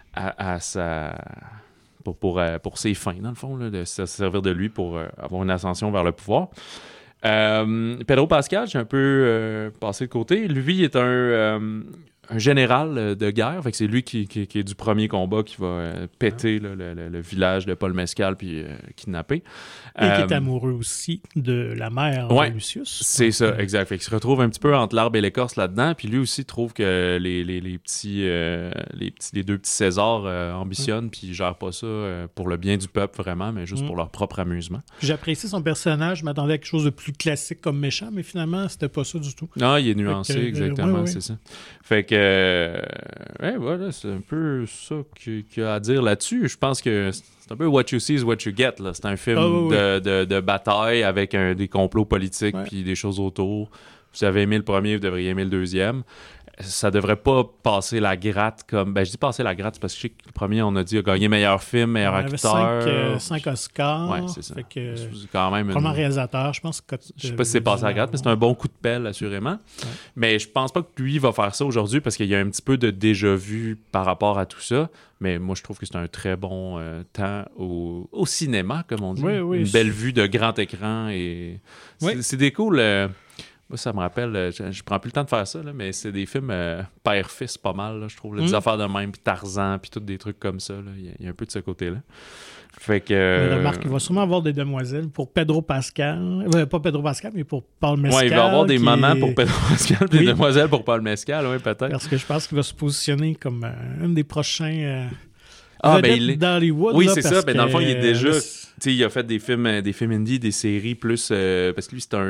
Speaker 2: pour ses fins, dans le fond, là, de se servir de lui pour avoir une ascension vers le pouvoir. Pedro Pascal, j'ai un peu passé de côté. Lui, il est un général de guerre, fait que c'est lui qui est du premier combat qui va péter le village de Paul Mescal puis kidnapper.
Speaker 1: Et qui est amoureux aussi de la mère de Lucius.
Speaker 2: C'est ça, exact. Fait qu'il se retrouve un petit peu entre l'arbre et l'écorce là-dedans, puis lui aussi trouve que les deux petits Césars ambitionnent, puis ils gèrent pas ça pour le bien du peuple vraiment, mais juste pour leur propre amusement.
Speaker 1: J'apprécie son personnage, je m'attendais à quelque chose de plus classique comme méchant, mais finalement, c'était pas ça du tout.
Speaker 2: Non, il est nuancé, exactement, c'est ça. Fait que, voilà, c'est un peu ça qu'il y a à dire là-dessus. Je pense que c'est un peu what you see is what you get. Là. C'est un film de bataille avec des complots politiques puis des choses autour. Vous avez aimé le premier, vous devriez aimer le deuxième. Ça devrait pas passer la gratte comme... je dis passer la gratte parce que je sais que le premier, on a dit, a gagné meilleur film, meilleur acteur.
Speaker 1: 5 Oscars.
Speaker 2: Ouais, c'est ça.
Speaker 1: Fait que,
Speaker 2: c'est quand même
Speaker 1: vraiment réalisateur, je pense que...
Speaker 2: Je sais pas si c'est passé à la gratte, mais c'est un bon coup de pelle, assurément. Ouais. Mais je pense pas que lui va faire ça aujourd'hui parce qu'il y a un petit peu de déjà-vu par rapport à tout ça. Mais moi, je trouve que c'est un très bon temps au cinéma, comme on dit.
Speaker 1: Oui,
Speaker 2: une belle vue de grand écran. Et c'est des cool... Moi, ça me rappelle, je prends plus le temps de faire ça, là, mais c'est des films père-fils pas mal, là, je trouve. Des affaires de même, puis Tarzan, puis tous des trucs comme ça. Il y a un peu de ce côté-là. Fait que...
Speaker 1: remarque, il va sûrement avoir des demoiselles pour Pedro Pascal. Pas Pedro Pascal, mais pour Paul Mescal.
Speaker 2: Oui, il va avoir des mamans pour Pedro Pascal, des demoiselles pour Paul Mescal, oui, peut-être.
Speaker 1: Parce que je pense qu'il va se positionner comme un des prochains...
Speaker 2: il est
Speaker 1: d'Hollywood.
Speaker 2: Oui, c'est ça. Dans le fond, il est déjà... il a fait des films indie, des séries plus... parce que lui, c'est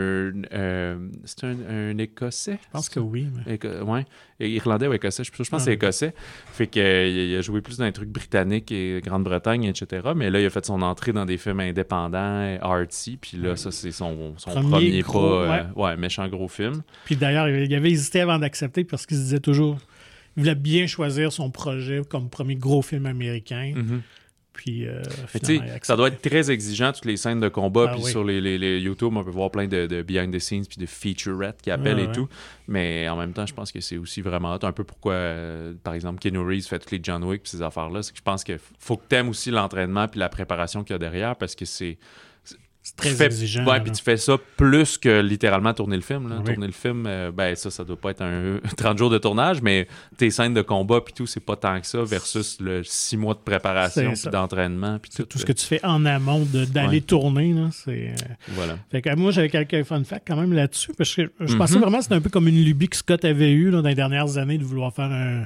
Speaker 2: un Écossais.
Speaker 1: Je pense que oui. Mais...
Speaker 2: Irlandais ou Écossais. Je pense que c'est Écossais. Fait qu'il a joué plus dans des trucs britanniques et Grande-Bretagne, etc. Mais là, il a fait son entrée dans des films indépendants, artsy. Puis là, ça, c'est son premier gros, méchant gros film.
Speaker 1: Puis d'ailleurs, il avait hésité avant d'accepter parce qu'il se disait toujours... Il voulait bien choisir son projet comme premier gros film américain.
Speaker 2: Mm-hmm.
Speaker 1: Puis,
Speaker 2: ça doit être très exigeant, toutes les scènes de combat. Puis sur les YouTube, on peut voir plein de behind the scenes puis de featurettes qui appellent et tout. Mais en même temps, je pense que c'est aussi vraiment un peu pourquoi, par exemple, Keanu Reeves fait tous les John Wick puis ces affaires-là. C'est que je pense qu'il faut que tu aimes aussi l'entraînement puis la préparation qu'il y a derrière parce que c'est
Speaker 1: très exigeant.
Speaker 2: Ouais, puis tu fais ça plus que littéralement tourner le film. Là. Tourner le film, ça doit pas être un 30 jours de tournage, mais tes scènes de combat puis tout, c'est pas tant que ça versus le 6 mois de préparation puis d'entraînement. Puis
Speaker 1: tout ce que tu fais en amont d'aller tourner. Là,
Speaker 2: voilà.
Speaker 1: Fait que, moi, j'avais quelques fun facts quand même là-dessus, parce que je pensais vraiment que c'était un peu comme une lubie que Scott avait eue dans les dernières années de vouloir faire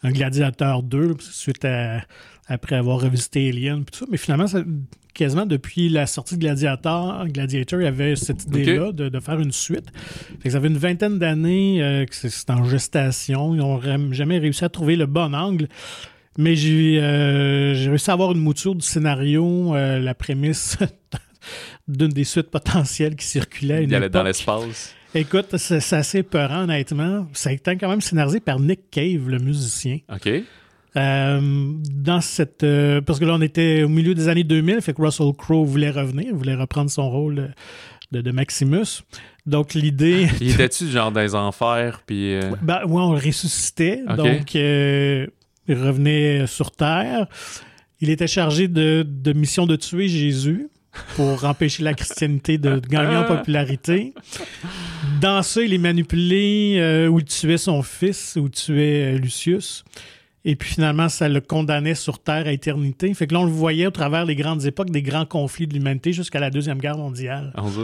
Speaker 1: un Gladiator 2, suite après avoir revisité Alien, tout ça. Mais finalement, quasiment depuis la sortie de Gladiator, il y avait cette idée-là de faire une suite. Fait que ça fait une vingtaine d'années que c'est en gestation. Ils n'ont jamais réussi à trouver le bon angle. Mais j'ai réussi à avoir une mouture du scénario, la prémisse d'une des suites potentielles qui circulait.
Speaker 2: Il allait dans l'espace.
Speaker 1: Écoute, c'est assez épeurant, honnêtement. Ça a été quand même scénarisé par Nick Cave, le musicien.
Speaker 2: OK.
Speaker 1: Dans cette... parce que là, on était au milieu des années 2000, fait que Russell Crowe voulait revenir, voulait reprendre son rôle de Maximus. Donc, l'idée...
Speaker 2: Il était-tu genre dans les enfers, puis...
Speaker 1: on le ressuscitait. Okay. Donc, il revenait sur Terre. Il était chargé de mission de tuer Jésus pour empêcher la christianité de gagner en popularité. Dans ça, il est manipulé où il tuait son fils, où il tuait Lucius. Et puis finalement, ça le condamnait sur Terre à éternité. Fait que là, on le voyait au travers des grandes époques, des grands conflits de l'humanité jusqu'à la Deuxième Guerre mondiale.
Speaker 2: On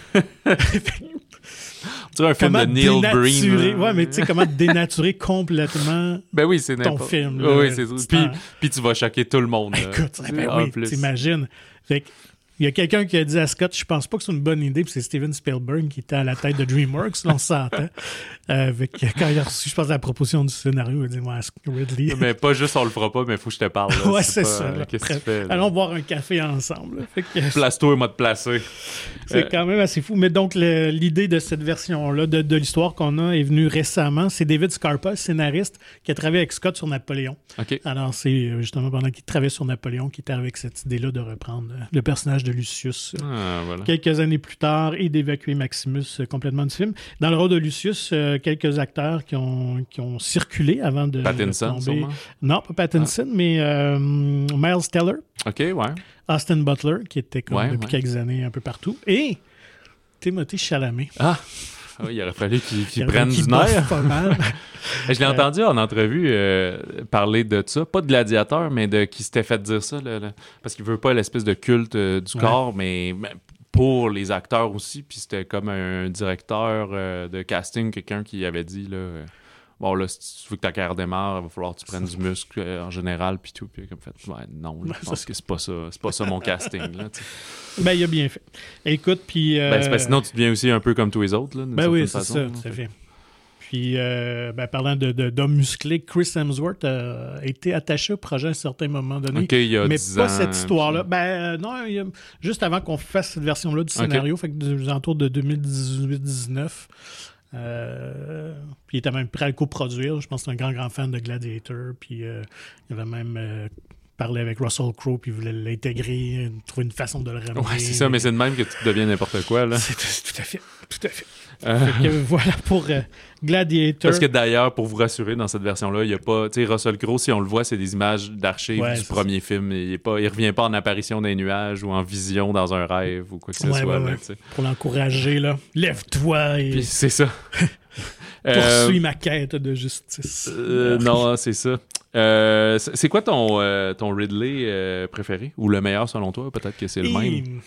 Speaker 2: dirait un film de Neil Breen.
Speaker 1: Ouais, mais tu sais, comment dénaturer complètement ton film. Là,
Speaker 2: oui, c'est ça. Puis tu vas choquer tout le monde.
Speaker 1: Écoute, t'imagines. Fait que il y a quelqu'un qui a dit à Scott, je pense pas que c'est une bonne idée, puis c'est Steven Spielberg qui était à la tête de DreamWorks, là, on s'entend. Quand il a reçu, je pense, la proposition du scénario, il a dit, ouais, Ridley.
Speaker 2: Mais pas juste on le fera pas, mais il faut que je te parle. Là.
Speaker 1: Ouais, c'est ça.
Speaker 2: Qu'est-ce que tu fais? Là?
Speaker 1: Allons boire un café ensemble.
Speaker 2: Place-toi et moi te placer.
Speaker 1: C'est quand même assez fou. Mais donc, l'idée de cette version-là, de l'histoire qu'on a, est venue récemment. C'est David Scarpa, scénariste, qui a travaillé avec Scott sur Napoléon.
Speaker 2: Okay.
Speaker 1: Alors, c'est justement pendant qu'il travaillait sur Napoléon qu'il était avec cette idée-là de reprendre le personnage de Lucius
Speaker 2: voilà.
Speaker 1: Quelques années plus tard et d'évacuer Maximus complètement du film. Dans le rôle de Lucius, quelques acteurs qui ont circulé avant de
Speaker 2: Pattinson,
Speaker 1: tomber.
Speaker 2: Sûrement?
Speaker 1: Non, pas Pattinson, mais Miles Teller.
Speaker 2: OK, ouais.
Speaker 1: Austin Butler, qui était depuis quelques années un peu partout. Et Timothée Chalamet.
Speaker 2: Ah! Oui, il aurait fallu qu'il prenne du nerf.
Speaker 1: Pas mal.
Speaker 2: Je l'ai entendu en entrevue parler de ça, pas de Gladiateur, mais de qui s'était fait dire ça, parce qu'il veut pas l'espèce de culte du corps, mais pour les acteurs aussi. Puis c'était comme un directeur de casting, quelqu'un qui avait dit là, bon là, si tu veux que ta carrière démarre, il va falloir que tu prennes du muscle en général, puis tout. Puis comme fait, non, je pense que c'est pas ça mon casting là. T'sais.
Speaker 1: Ben, il a bien fait. Écoute, puis...
Speaker 2: sinon, tu deviens aussi un peu comme tous les autres, là, d'une certaine façon.
Speaker 1: C'est ça, tout à fait. Puis, parlant d'hommes musclés, Chris Hemsworth a été attaché au projet à un certain moment donné.
Speaker 2: OK, il y a
Speaker 1: mais
Speaker 2: 10
Speaker 1: pas
Speaker 2: ans,
Speaker 1: cette histoire-là. Non, juste avant qu'on fasse cette version-là du scénario, fait que aux alentours de 2018-19... puis il était même prêt à le coproduire. Je pense que c'est un grand fan de Gladiator. Puis il avait même... parlait avec Russell Crowe, puis il voulait l'intégrer, trouver une façon de le ramener.
Speaker 2: Ouais, c'est ça, mais c'est de même que tu deviens n'importe quoi, là.
Speaker 1: C'est tout à fait. Fait que, voilà pour Gladiator.
Speaker 2: Parce que d'ailleurs, pour vous rassurer, dans cette version-là, il n'y a pas... Tu sais, Russell Crowe, si on le voit, c'est des images d'archives du premier film. Il revient pas en apparition d'un nuage ou en vision dans un rêve ou quoi que ce soit. Là,
Speaker 1: pour l'encourager, là. Lève-toi et...
Speaker 2: Puis c'est ça.
Speaker 1: Poursuis ma quête de justice.
Speaker 2: Non, c'est ça. C'est quoi ton Ridley préféré? Ou le meilleur selon toi? Peut-être que c'est le même.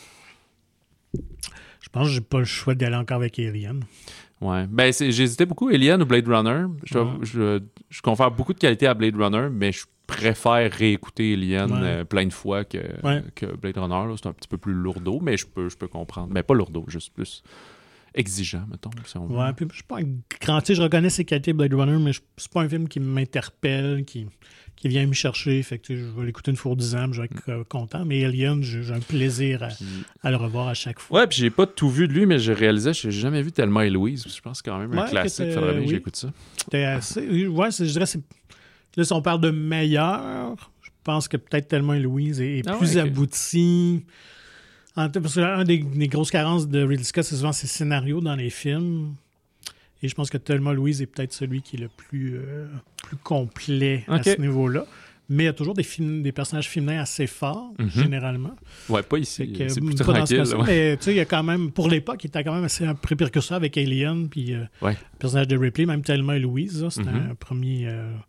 Speaker 1: Je pense que j'ai pas le choix d'aller encore avec Alien.
Speaker 2: Ouais. Ben, j'hésitais beaucoup, Alien ou Blade Runner. Je confère beaucoup de qualité à Blade Runner, mais je préfère réécouter Alien plein de fois que Blade Runner. Là. C'est un petit peu plus lourdeau, mais je peux comprendre. Mais pas lourdeau, juste plus exigeant, mettons. Si on veut.
Speaker 1: Ouais, puis je suis pas un grand... je reconnais ses qualités Blade Runner, mais c'est pas un film qui m'interpelle, qui vient me chercher. Fait que je vais l'écouter une fois 10 ans, je vais être content. Mais Alien, j'ai un plaisir à le revoir à chaque fois.
Speaker 2: Ouais, puis j'ai pas tout vu de lui, mais je réalisais, j'ai jamais vu Thelma et Louise. Je pense que c'est quand même un classique. Faudrait bien que j'écoute ça.
Speaker 1: C'était assez... Ouais, je dirais, là, si on parle de meilleur, je pense que peut-être Thelma et Louise est plus abouti. Parce que l'une des grosses carences de Ridley Scott, c'est souvent ses scénarios dans les films. Et je pense que Thelma Louise est peut-être celui qui est le plus complet à ce niveau-là. Mais il y a toujours des personnages féminins assez forts, généralement.
Speaker 2: Ouais, pas ici. C'est plus tranquille.
Speaker 1: Mais tu sais, il y a quand même, pour l'époque, il était quand même assez un précurseur avec Alien, puis le personnage de Ripley, même Thelma et Louise, c'était un premier...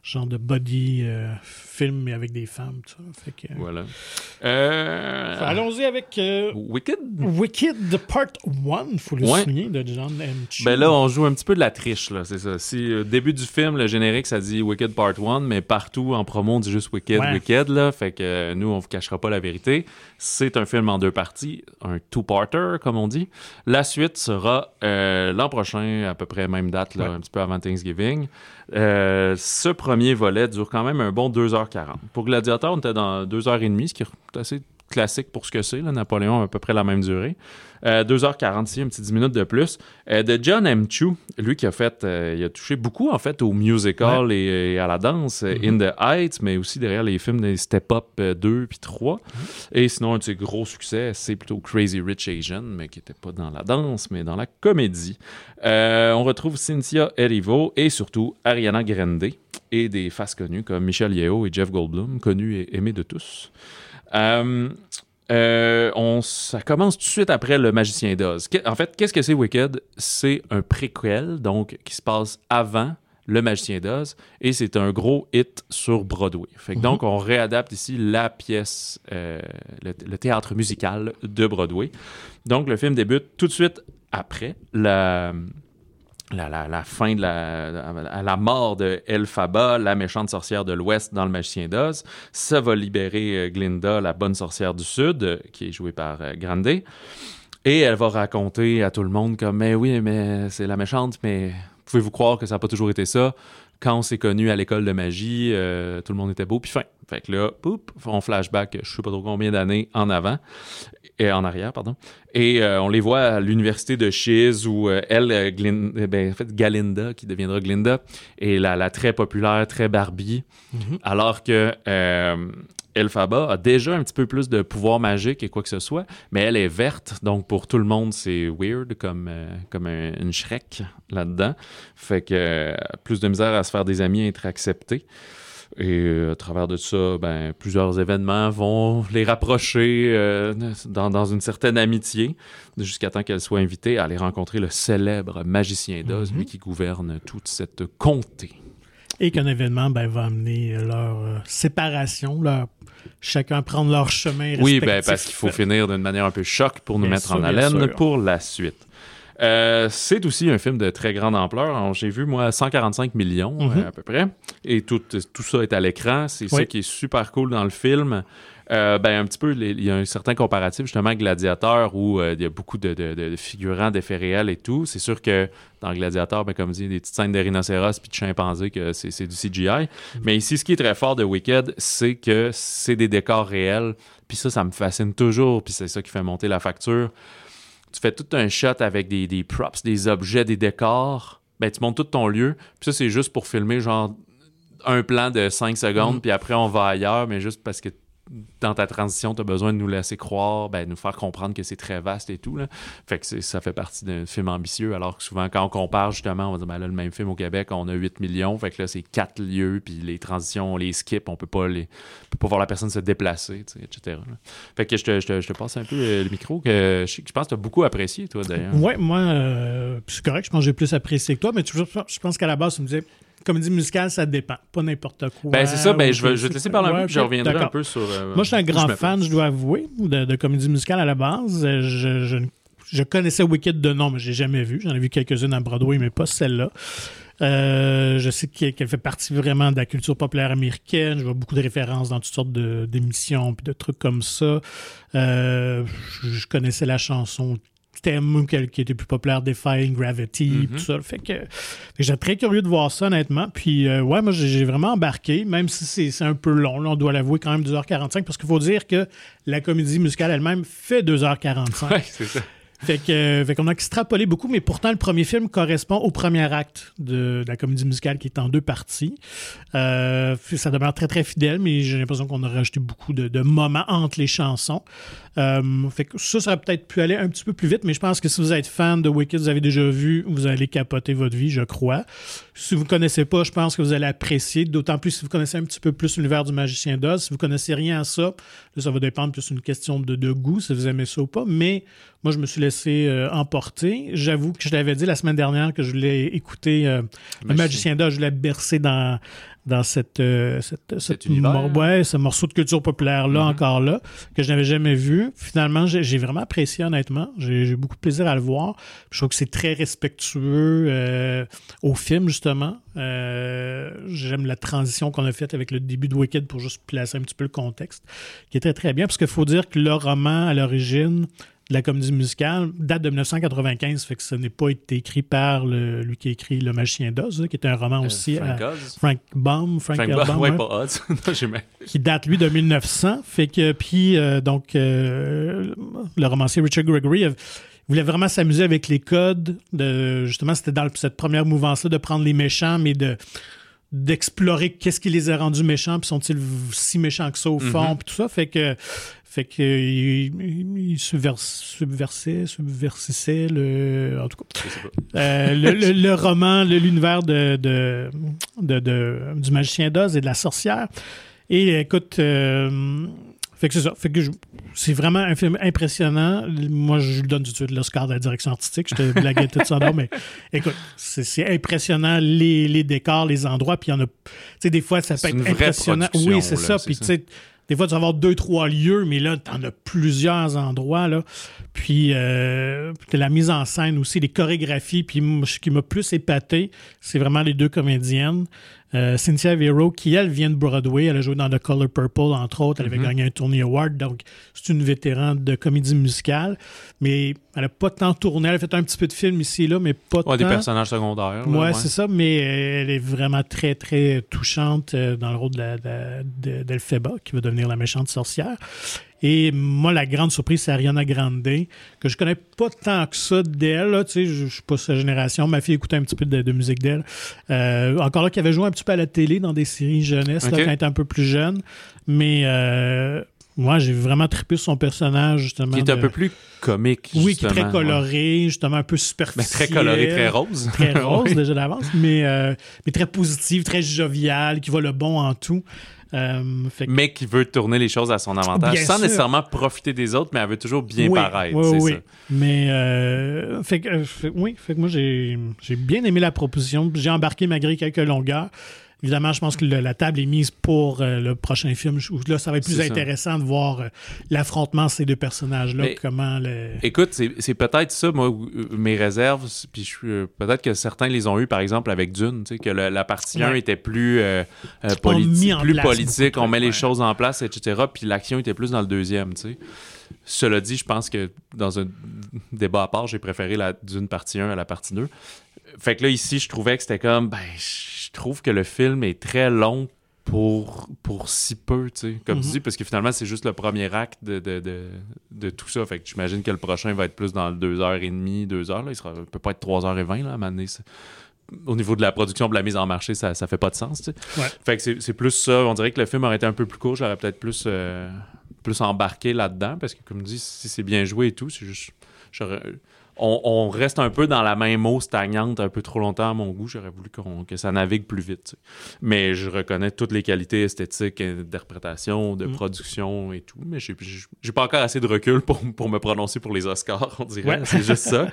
Speaker 1: genre de body film, mais avec des femmes. Tout ça. Fait que,
Speaker 2: voilà.
Speaker 1: Allons-y avec
Speaker 2: Wicked?
Speaker 1: Wicked, The Part 1, il faut le souligner, de John M. Chu.
Speaker 2: Ben là, on joue un petit peu de la triche, là, c'est ça. Si au début du film, le générique, ça dit Wicked Part 1, mais partout en promo, on dit juste Wicked, Wicked, là. Fait que nous, on vous cachera pas la vérité. C'est un film en 2 parties, un two-parter, comme on dit. La suite sera l'an prochain, à peu près même date, là, un petit peu avant Thanksgiving. Ce premier volet dure quand même un bon 2h40. Pour Gladiator, on était dans 2h30, ce qui est assez classique pour ce que c'est. Là. Napoléon a à peu près la même durée. 2h46, un petit 10 minutes de plus. De John M. Chu, lui qui a fait, il a touché beaucoup en fait au musical et à la danse, In the Heights, mais aussi derrière les films des Step Up 2 puis 3. Et sinon, un de ses gros succès, c'est plutôt Crazy Rich Asian, mais qui n'était pas dans la danse, mais dans la comédie. On retrouve Cynthia Erivo et surtout Ariana Grande et des faces connues comme Michelle Yeoh et Jeff Goldblum, connus et aimés de tous. Ça commence tout de suite après Le Magicien d'Oz. En fait, qu'est-ce que c'est Wicked? C'est un préquel, donc, qui se passe avant Le Magicien d'Oz, et c'est un gros hit sur Broadway. Fait que donc, on réadapte ici la pièce, le théâtre musical de Broadway. Donc, le film débute tout de suite après la fin de la mort de Elphaba, la méchante sorcière de l'Ouest dans Le Magicien d'Oz. Ça va libérer Glinda, la bonne sorcière du Sud, qui est jouée par Grande. Et elle va raconter à tout le monde comme « Mais oui, mais c'est la méchante, mais pouvez-vous croire que ça n'a pas toujours été ça? Quand on s'est connus à l'école de magie, tout le monde était beau, puis fin. » Fait que là, on flashback, je sais pas trop combien d'années en avant. En arrière, pardon. Et on les voit à l'université de Shiz où Galinda, qui deviendra Glinda, est la très populaire, très Barbie, alors que Elphaba a déjà un petit peu plus de pouvoir magique et quoi que ce soit, mais elle est verte, donc pour tout le monde, c'est weird, comme une Shrek là-dedans. Fait que plus de misère à se faire des amis et être accepté. Et à travers de ça, plusieurs événements vont les rapprocher dans une certaine amitié, jusqu'à temps qu'elle soit invitée à aller rencontrer le célèbre magicien d'Oz, lui qui gouverne toute cette comté.
Speaker 1: Et qu'un événement va amener leur séparation, chacun prendre leur chemin respectif.
Speaker 2: Oui, parce qu'il faut finir d'une manière un peu choc pour nous mettre en haleine pour la suite. C'est aussi un film de très grande ampleur. Alors, j'ai vu, moi, 145 millions à peu près. Et tout ça est à l'écran. C'est ça qui est super cool dans le film. Un petit peu, il y a un certain comparatif justement à Gladiator où il y a beaucoup de figurants, d'effets réels et tout. C'est sûr que dans Gladiator, comme je dis, des petites scènes de rhinocéros puis de chimpanzés, que c'est du CGI. Mais ici, ce qui est très fort de Wicked, c'est que c'est des décors réels. Puis ça me fascine toujours. Puis c'est ça qui fait monter la facture. Tu fais tout un shot avec des props, des objets, des décors. Tu montes tout ton lieu. Puis ça, c'est juste pour filmer genre un plan de 5 secondes, puis après, on va ailleurs, mais juste parce que dans ta transition, tu as besoin de nous laisser croire, nous faire comprendre que c'est très vaste et tout. Là. Fait que ça fait partie d'un film ambitieux, alors que souvent, quand on compare, justement, on va dire, là, le même film au Québec, on a 8 millions, fait que là, c'est 4 lieux, puis les transitions, on les skip, on peut pas voir la personne se déplacer, etc. Là. Fait que je te passe un peu le micro, que je pense que tu as beaucoup apprécié, toi, d'ailleurs.
Speaker 1: Oui, moi, c'est correct, je pense que j'ai plus apprécié que toi, mais je pense qu'à la base, tu me disais, comédie musicale, ça dépend. Pas n'importe quoi.
Speaker 2: C'est ça. Je vais te laisser parler un peu, puis je reviendrai un peu sur...
Speaker 1: moi, je suis un grand fan, je dois avouer, de comédie musicale à la base. Je connaissais Wicked de nom, mais je l'ai jamais vu. J'en ai vu quelques-unes à Broadway, mais pas celle-là. Je sais qu'elle fait partie vraiment de la culture populaire américaine. Je vois beaucoup de références dans toutes sortes d'émissions puis de trucs comme ça. Je connaissais la chanson thème qui était plus populaire, Defying Gravity, tout ça. Fait que j'étais très curieux de voir ça, honnêtement. Puis, moi, j'ai vraiment embarqué, même si c'est un peu long. Là, on doit l'avouer quand même 2h45, parce qu'il faut dire que la comédie musicale elle-même fait 2h45.
Speaker 2: Oui, c'est ça.
Speaker 1: Fait qu'on a extrapolé beaucoup, mais pourtant, le premier film correspond au premier acte de la comédie musicale qui est en 2 parties. Ça demeure très, très fidèle, mais j'ai l'impression qu'on a rajouté beaucoup de moments entre les chansons. Fait que ça aurait peut-être pu aller un petit peu plus vite, mais je pense que si vous êtes fan de Wicked, vous avez déjà vu, vous allez capoter votre vie, je crois. Si vous ne connaissez pas, je pense que vous allez apprécier, d'autant plus si vous connaissez un petit peu plus l'univers du Magicien d'Oz. Si vous ne connaissez rien à ça, là, ça va dépendre plus d'une question de goût, si vous aimez ça ou pas, mais moi, je me suis laissé laissé emporter. J'avoue que je l'avais dit la semaine dernière que je voulais écouter Le Magicien d'Oz, je l'ai bercé dans cet ce morceau de culture populaire-là, encore là, que je n'avais jamais vu. Finalement, j'ai vraiment apprécié, honnêtement. J'ai beaucoup de plaisir à le voir. Je trouve que c'est très respectueux au film, justement. J'aime la transition qu'on a faite avec le début de Wicked pour juste placer un petit peu le contexte, qui était très bien, parce qu'il faut dire que le roman, à l'origine de la comédie musicale, date de 1995, fait que ce n'est pas été écrit par lui qui a écrit Le Magicien d'Oz, qui est un roman aussi Frank Baum,
Speaker 2: ouais, pas Oz.
Speaker 1: qui date, lui, de 1900. Fait que, puis, le romancier Richard Gregory voulait vraiment s'amuser avec les codes. Justement, c'était dans cette première mouvance-là de prendre les méchants, mais d'explorer qu'est-ce qui les a rendus méchants, puis sont-ils si méchants que ça au fond, puis tout ça. Fait que il subversissait en tout cas le roman, l'univers du Magicien d'Oz et de la sorcière. Et écoute, fait que c'est ça. Fait que c'est vraiment un film impressionnant. Moi, je lui donne tout de suite l'Oscar de la direction artistique. Je te blaguais tout ça, mais écoute, c'est impressionnant, les décors, les endroits, puis il y en a... Tu sais, des fois, ça peut être impressionnant. Oui, c'est ça. Puis tu sais, des fois, tu vas avoir 2-3 lieux, mais là, tu en as plusieurs endroits, là. Puis, la mise en scène aussi, les chorégraphies. Puis, ce qui m'a plus épaté, c'est vraiment les deux comédiennes. Cynthia Erivo, qui, elle, vient de Broadway. Elle a joué dans The Color Purple, entre autres. Elle avait gagné un Tony Award. Donc, c'est une vétérane de comédie musicale. Mais elle n'a pas tant tourné. Elle a fait un petit peu de film ici et là, mais pas tant.
Speaker 2: Des personnages secondaires.
Speaker 1: Ouais, c'est ça. Mais elle est vraiment très, très touchante dans le rôle d'Elphaba, qui va devenir la méchante sorcière. Et moi, la grande surprise, c'est Ariana Grande, que je connais pas tant que ça d'elle. Là, tu sais, je suis pas sa génération. Ma fille écoutait un petit peu de musique d'elle. Encore là, qui avait joué un petit peu à la télé dans des séries jeunesse, là, quand elle était un peu plus jeune. Mais moi, j'ai vraiment trippé sur son personnage, justement.
Speaker 2: Qui est un peu plus comique, justement.
Speaker 1: Oui, qui est très coloré, justement, un peu superficiel.
Speaker 2: Mais très coloré, très rose.
Speaker 1: Très rose, déjà d'avance, mais très positive, très jovial, qui voit le bon en tout.
Speaker 2: Mais qui veut tourner les choses à son avantage, sans nécessairement profiter des autres, mais elle veut toujours bien paraître.
Speaker 1: Oui. Ça. Mais fait que moi j'ai bien aimé la proposition. J'ai embarqué malgré quelques longueurs. Évidemment, je pense que la table est mise pour le prochain film. Là, ça va être plus intéressant de voir l'affrontement de ces deux personnages-là.
Speaker 2: Écoute, c'est peut-être ça, moi, mes réserves. Puis peut-être que certains les ont eu, par exemple, avec Dune, tu sais, que la partie 1 était plus politique, on met les choses en place, etc. Puis l'action était plus dans le deuxième, tu sais. Cela dit, je pense que dans un débat à part, j'ai préféré la Dune partie 1 à la partie 2. Fait que là, ici, je trouvais que c'était comme... je trouve que le film est très long pour si peu, tu sais. Comme tu dis, parce que finalement, c'est juste le premier acte de tout ça. Fait que j'imagine que le prochain va être plus dans 2h30, 2h. Là. Il peut pas être 3h20, là, à un moment donné. Au niveau de la production, de la mise en marché, ça fait pas de sens, tu sais.
Speaker 1: Ouais.
Speaker 2: Fait que c'est plus ça. On dirait que le film aurait été un peu plus court. J'aurais peut-être plus embarqué là-dedans, parce que, comme tu dis, si c'est bien joué et tout, c'est juste... On reste un peu dans la même eau stagnante un peu trop longtemps à mon goût. J'aurais voulu que ça navigue plus vite. Tu sais. Mais je reconnais toutes les qualités esthétiques, d'interprétation, de production et tout. Mais j'ai pas encore assez de recul pour me prononcer pour les Oscars, on dirait. Ouais. C'est juste ça.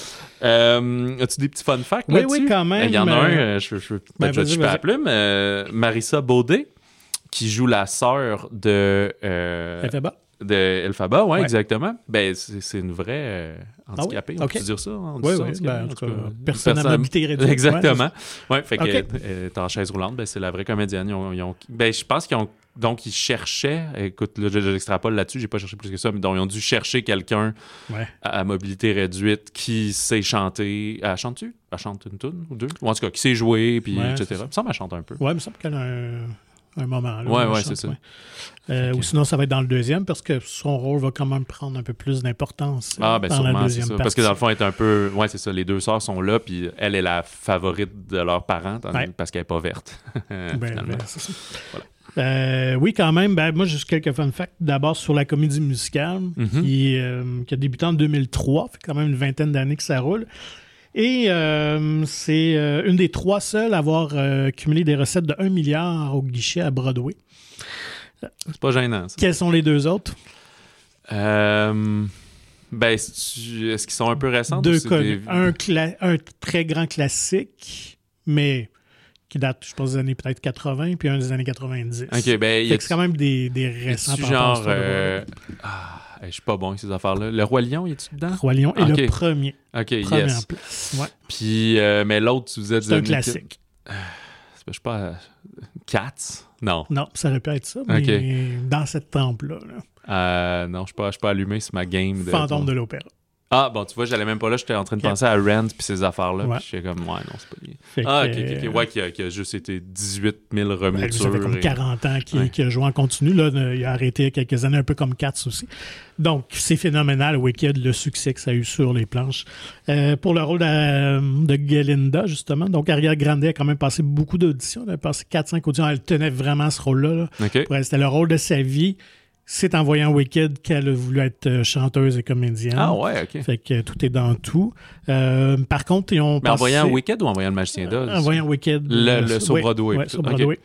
Speaker 2: As-tu des petits fun facts là-dessus?
Speaker 1: Oui, quand même.
Speaker 2: Il y en a un, je peux à plume. Marissa Baudet, qui joue la sœur de... De Elphaba, ouais, exactement. Ben, c'est une vraie handicapée, on peut dire ça?
Speaker 1: Oui, en tout cas, personne à mobilité réduite.
Speaker 2: Exactement. Ouais, fait qu'elle est en chaise roulante, ben, c'est la vraie comédienne. Je pense qu'ils cherchaient, écoute, là, je l'extrapole là-dessus, j'ai pas cherché plus que ça, mais donc ils ont dû chercher quelqu'un à mobilité réduite qui sait chanter. Elle chante-tu? Elle chante une toune ou deux? Ou en tout cas, qui sait jouer, puis etc. Il me semble qu'elle chante un peu.
Speaker 1: Oui, il me semble qu'elle a un moment.
Speaker 2: Oui, c'est ça.
Speaker 1: Ou sinon, ça va être dans le deuxième, parce que son rôle va quand même prendre un peu plus d'importance dans
Speaker 2: sûrement,
Speaker 1: la deuxième partie.
Speaker 2: Parce que dans le fond, elle est un peu... Oui, c'est ça. Les deux sœurs sont là, puis elle est la favorite de leurs parents, parce qu'elle n'est pas verte.
Speaker 1: C'est ça. Voilà. Oui, quand même. Moi, j'ai juste quelques fun facts. D'abord, sur la comédie musicale, qui a débuté en 2003. Ça fait quand même une vingtaine d'années que ça roule. Et c'est une des 3 seules à avoir cumulé des recettes de 1 milliard au guichet à Broadway.
Speaker 2: C'est pas gênant, ça.
Speaker 1: Quels sont les 2 autres?
Speaker 2: Ben, est-ce qu'ils sont un peu récents?
Speaker 1: Deux connus. Un très grand classique, mais qui date, je pense, des années peut-être 80, puis un des années 90.
Speaker 2: OK, ben...
Speaker 1: C'est quand même des récents par rapport à ça.
Speaker 2: Je suis pas bon avec ces affaires-là. Le Roi Lion, es-tu dedans?
Speaker 1: Roi Lion est le premier.
Speaker 2: OK,
Speaker 1: premier en place. Ouais.
Speaker 2: Puis, mais l'autre, tu vous êtes...
Speaker 1: C'est un classique.
Speaker 2: Je sais pas... Cats? Non.
Speaker 1: Non, ça aurait pu être ça, mais dans cette trempe-là.
Speaker 2: Non, je suis pas allumé, c'est ma game.
Speaker 1: Fantôme de l'opéra.
Speaker 2: Ah, bon, tu vois, j'allais même pas là, j'étais en train de penser à Rent puis ces affaires-là, puis j'étais comme, ouais, non, c'est pas lié. OK. Ouais, qui a juste été 18 000 remoutures.
Speaker 1: Ça fait comme 40 ans qu'il a joué en continu, là. Il a arrêté il y a quelques années, un peu comme Cats aussi. Donc, c'est phénoménal, Wicked, le succès que ça a eu sur les planches. Pour le rôle de Galinda, justement, donc Ariana Grande a quand même passé beaucoup d'auditions, elle a passé 4-5 auditions, elle tenait vraiment ce rôle-là. Là.
Speaker 2: Okay.
Speaker 1: Pour elle, c'était le rôle de sa vie. C'est en voyant Wicked qu'elle a voulu être chanteuse et comédienne.
Speaker 2: Ah ouais, OK.
Speaker 1: Fait que tout est dans tout. Par contre, ils ont
Speaker 2: Mais en voyant Wicked ou en voyant Le Magicien d'Oz?
Speaker 1: En voyant Wicked.
Speaker 2: Le sur Broadway.
Speaker 1: Oui, sur Broadway.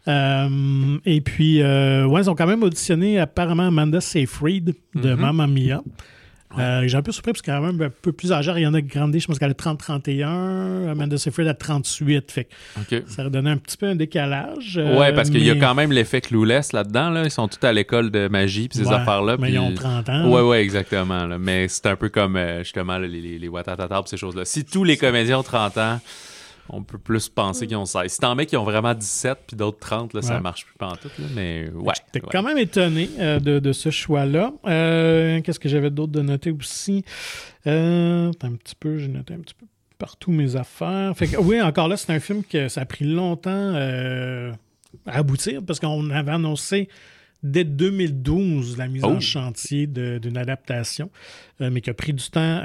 Speaker 1: Et puis, ils ont quand même auditionné apparemment Amanda Seyfried de Mamma Mia. J'ai un peu surpris parce qu'elle est quand même un peu plus âgée. Ariana Grande, je pense qu'elle a 30-31. Amanda Seyfried a 38. Fait que ça a donné un petit peu un décalage.
Speaker 2: Ouais, parce qu'il y a quand même l'effet Clueless là-dedans. Là. Ils sont tous à l'école de magie puis ces affaires-là.
Speaker 1: Mais ils ont 30 ans.
Speaker 2: Ouais, exactement. Là. Mais c'est un peu comme justement les Watatata et ces choses-là. Si tous les comédiens ont 30 ans, on peut plus penser qu'ils ont 16. Si t'en mets qui ont vraiment 17 puis d'autres 30, là, ça marche plus pantoute. Là, mais ouais.
Speaker 1: J'étais quand même étonné de ce choix-là. Qu'est-ce que j'avais d'autre de noter aussi? J'ai noté un petit peu partout mes affaires. Fait que, oui, encore là, c'est un film que ça a pris longtemps à aboutir parce qu'on avait annoncé dès 2012 la mise en chantier d'une adaptation, mais qui a pris du temps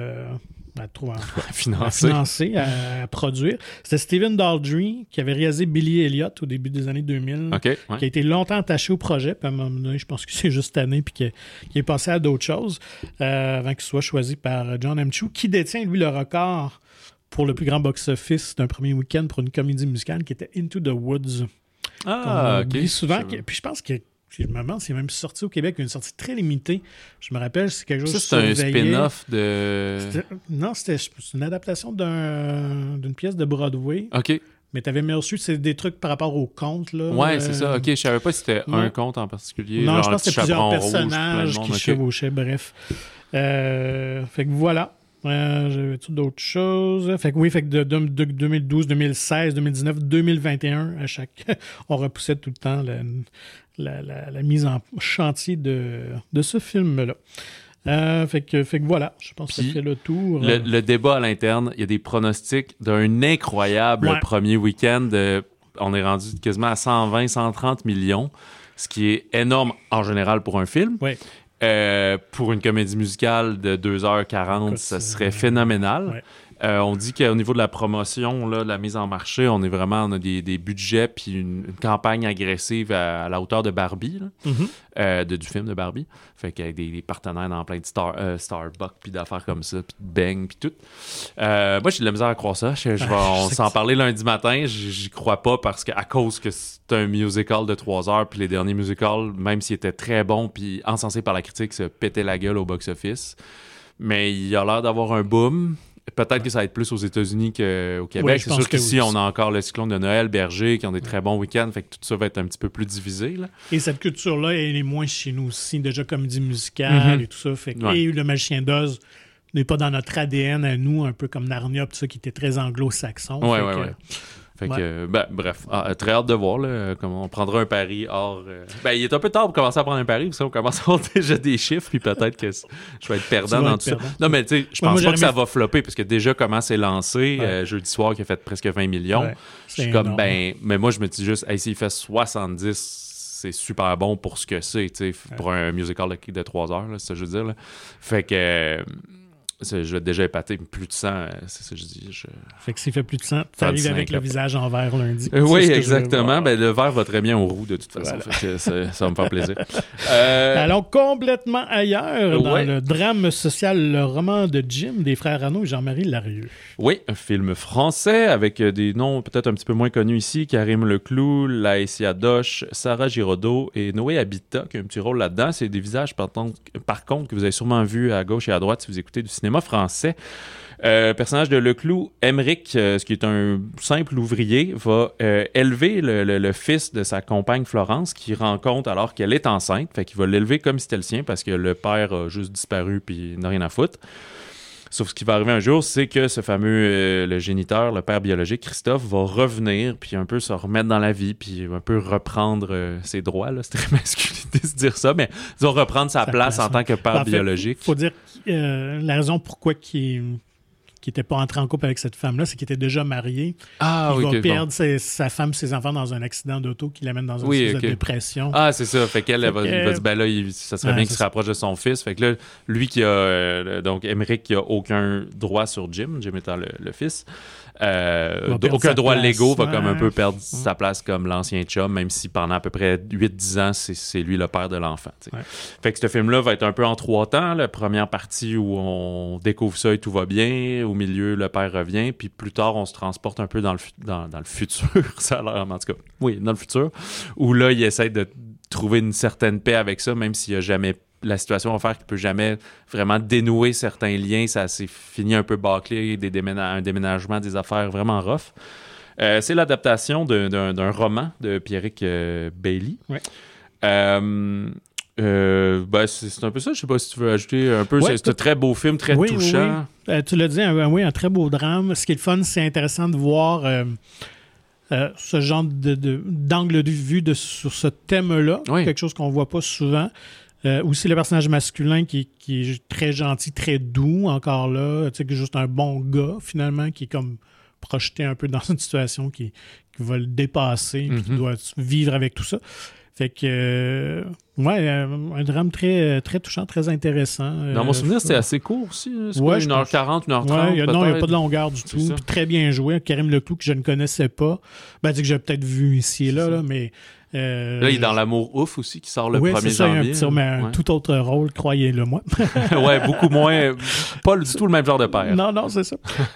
Speaker 1: à financer, à produire. C'était Stephen Daldry qui avait réalisé Billy Elliot au début des années 2000, qui a été longtemps attaché au projet, puis à un moment donné, je pense que c'est juste cette année, puis qu'il est passé à d'autres choses avant qu'il soit choisi par John M. Chu, qui détient, lui, le record pour le plus grand box-office d'un premier week-end pour une comédie musicale, qui était Into the Woods.
Speaker 2: Ah, OK.
Speaker 1: Souvent, puis je pense que je me demande s'il est même sorti au Québec, une sortie très limitée. Je me rappelle, c'est quelque chose que
Speaker 2: c'est un spin-off de...
Speaker 1: Non, c'est une adaptation d'une pièce de Broadway.
Speaker 2: OK.
Speaker 1: Mais tu avais même reçu, c'est des trucs par rapport au conte. Là,
Speaker 2: ouais, c'est ça. OK, je savais pas si c'était un conte en particulier.
Speaker 1: Non, je pense que c'était plusieurs personnages qui chevauchaient, bref. Fait que voilà. J'avais-tu d'autres choses? Fait que oui, fait que de 2012, 2016, 2019, 2021, on repoussait tout le temps la mise en chantier de ce film-là. Fait que voilà, je pense que ça fait le tour.
Speaker 2: Le débat à l'interne, il y a des pronostics d'un incroyable premier week-end. On est rendu quasiment à 120-130 millions, ce qui est énorme en général pour un film.
Speaker 1: Oui.
Speaker 2: Pour une comédie musicale de 2h40, ça serait phénoménal.
Speaker 1: Ouais.
Speaker 2: On dit qu'au niveau de la promotion, là, de la mise en marché, on a des budgets puis une campagne agressive à la hauteur de Barbie, là, du film de Barbie. Fait qu'avec des partenaires dans plein de Starbucks puis d'affaires comme ça, puis de Bang, puis tout. Moi, j'ai de la misère à croire ça. On s'en parler lundi matin. J'y crois pas parce qu'à cause que c'est un musical de 3 heures, puis les derniers musicals, même s'ils étaient très bons puis encensés par la critique, se pétaient la gueule au box-office. Mais il a l'air d'avoir un boom. Peut-être que ça va être plus aux États-Unis qu'au Québec.
Speaker 1: Ouais,
Speaker 2: c'est sûr qu'ici, on a encore le cyclone de Noël, Berger, qui ont des très bons week-ends. Fait que tout ça va être un petit peu plus divisé. Là.
Speaker 1: Et cette culture-là, elle est moins chez nous aussi. Déjà, comédie musicale et tout ça. Fait que, et Le Magicien d'Oz n'est pas dans notre ADN à nous, un peu comme Narnia, tout ça, qui était très anglo-saxon.
Speaker 2: Ouais. Fait que, bref, très hâte de voir. Là, comment on prendra un pari hors. Il est un peu tard pour commencer à prendre un pari, parce qu'on commence à avoir déjà des chiffres, puis peut-être que je vais être perdant dans tout ça. Non, mais tu sais, je pense pas que ça va flopper, parce que déjà, comment c'est lancé, jeudi soir, qui a fait presque 20 millions.
Speaker 1: Ouais,
Speaker 2: je suis comme, mais moi, je me dis juste, s'il fait 70, c'est super bon pour ce que c'est, tu sais, pour un musical de 3 heures, là, c'est ça que je veux dire. Là. Fait que. je vais être déjà épaté. Plus de sang, c'est ça que je dis.
Speaker 1: Fait que s'il fait plus de sang, tu arrives avec le visage en vert lundi.
Speaker 2: Oui, exactement. Ben, le vert va très bien au roux, de toute façon. Voilà. Fait que ça va me faire plaisir.
Speaker 1: Allons complètement ailleurs dans le drame social, le roman de Jim des frères Arnaud et Jean-Marie Larieux.
Speaker 2: Oui, un film français avec des noms peut-être un petit peu moins connus ici. Karim Leclou, Laëcia Doche, Sarah Giraudot et Noé Habitat qui a un petit rôle là-dedans. C'est des visages, par contre, que vous avez sûrement vus à gauche et à droite si vous écoutez du cinéma français. Personnage de Leclou, Émeric, ce qui est un simple ouvrier, va élever le fils de sa compagne Florence, qu'il rencontre alors qu'elle est enceinte. Fait qu'il va l'élever comme si c'était le sien parce que le père a juste disparu puis n'a rien à foutre. Sauf ce qui va arriver un jour, c'est que ce fameux le géniteur, le père biologique, Christophe, va revenir puis un peu se remettre dans la vie puis un peu reprendre ses droits. Là. C'est très masculin de se dire ça, mais ils vont reprendre sa place en tant que père biologique.
Speaker 1: Il faut dire la raison pourquoi qui n'était pas entré en couple avec cette femme-là, c'est qu'il était déjà marié. Il va perdre sa femme, ses enfants dans un accident d'auto qui l'amène dans une espèce de dépression.
Speaker 2: Ah, c'est ça. Fait qu'elle va dire, ben là, ça serait bien qu'il se rapproche de son fils. Fait que là, lui qui a, donc Émeric qui a aucun droit sur Jim étant le fils, aucun droit légaux, va comme un peu perdre sa place comme l'ancien chum, même si pendant à peu près 8-10 ans, c'est lui le père de l'enfant. Fait que ce film-là va être un peu en 3 temps. La première partie où on découvre ça et tout va bien. Au milieu, le père revient. Puis plus tard, on se transporte un peu dans le futur. Ça a l'air, en tout cas. Oui, dans le futur. Où là, il essaie de trouver une certaine paix avec ça, même s'il n'y a jamais la situation va faire qu'il ne peut jamais vraiment dénouer certains liens. Ça s'est fini un peu bâclé, un déménagement, des affaires vraiment rough. C'est l'adaptation d'un roman de Pierrick Bailey.
Speaker 1: Ouais.
Speaker 2: C'est un peu ça. Je ne sais pas si tu veux ajouter un peu. C'est un très beau film, très touchant.
Speaker 1: Oui. Tu l'as dit, un très beau drame. Ce qui est le fun, c'est intéressant de voir ce genre d'angle de vue sur ce thème-là. Oui. Quelque chose qu'on ne voit pas souvent. Aussi le personnage masculin qui est très gentil, très doux, encore là, tu sais, juste un bon gars, finalement, qui est comme projeté un peu dans une situation qui va le dépasser, puis qui doit vivre avec tout ça. Fait que, un drame très, très touchant, très intéressant.
Speaker 2: Dans mon souvenir, c'était assez court aussi. C'est 1h40, 1h30.
Speaker 1: Il n'y a pas de longueur du tout. Puis très bien joué. Karim Leclou, que je ne connaissais pas. Que j'ai peut-être vu ici et là, mais.
Speaker 2: Là, il est dans L'Amour ouf aussi, qui sort le 1er janvier.
Speaker 1: Il a un tout autre rôle, croyez-le-moi.
Speaker 2: Beaucoup moins. Pas du tout le même genre de père.
Speaker 1: Non, c'est ça.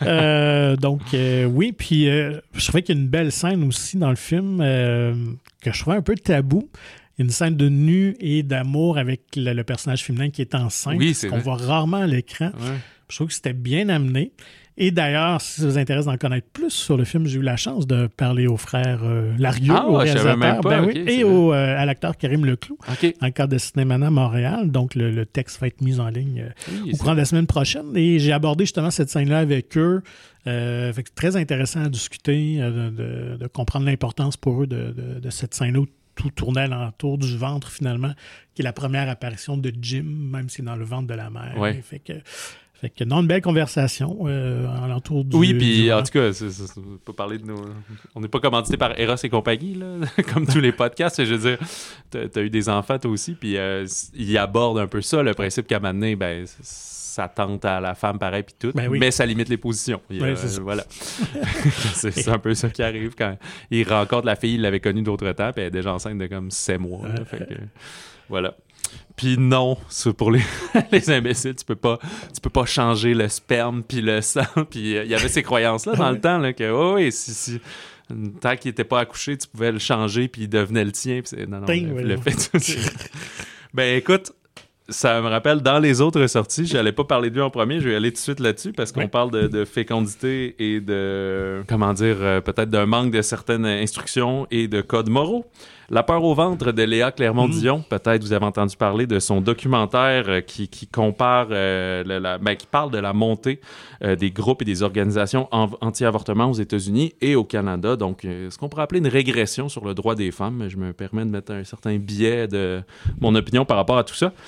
Speaker 1: Oui, puis je trouvais qu'il y a une belle scène aussi dans le film que je trouvais un peu tabou. Une scène de nu et d'amour avec le personnage féminin qui est enceinte, qu'on voit rarement à l'écran. Ouais. Je trouve que c'était bien amené. Et d'ailleurs, si ça vous intéresse d'en connaître plus sur le film, j'ai eu la chance de parler aux frères Larieux, au réalisateur, même pas. Et à l'acteur Karim Leclou, dans le cadre de Cinémana Montréal. Donc, le texte va être mis en ligne au courant de la semaine prochaine. Et j'ai abordé justement cette scène-là avec eux. Fait que c'est très intéressant à discuter, de comprendre l'importance pour eux de cette scène-là où tout tournait alentour du ventre, finalement, qui est la première apparition de Jim, même si c'est dans le ventre de la mère.
Speaker 2: Ouais.
Speaker 1: Fait que une belle conversation alentour du...
Speaker 2: Oui, puis en tout cas, on peut parler de nos... On n'est pas commandité par Eros et compagnie, là, comme tous les podcasts. Je veux dire, t'as eu des enfants, toi aussi, puis ils abordent un peu ça, le principe qu'à un moment donné, ça tente à la femme pareil, puis tout, mais ça limite les positions. Voilà. c'est un peu ça qui arrive quand il rencontre la fille, il l'avait connue d'autres temps, puis elle est déjà enceinte de comme 7 mois. Là, fait que, voilà. Puis non, c'est pour les imbéciles, tu peux pas changer le sperme puis le sang. Puis il y avait ces croyances-là dans le temps, là, que si tant qu'il n'était pas accouché, tu pouvais le changer puis il devenait le tien. Puis le fait. Écoute, ça me rappelle, dans les autres sorties, je n'allais pas parler de lui en premier, je vais aller tout de suite là-dessus parce qu'on parle de fécondité et de, peut-être d'un manque de certaines instructions et de codes moraux. La peur au ventre de Léa Clermont-Dion, peut-être vous avez entendu parler de son documentaire qui compare, qui parle de la montée des groupes et des organisations anti-avortement aux États-Unis et au Canada. Donc, ce qu'on pourrait appeler une régression sur le droit des femmes. Je me permets de mettre un certain biais de mon opinion par rapport à tout ça.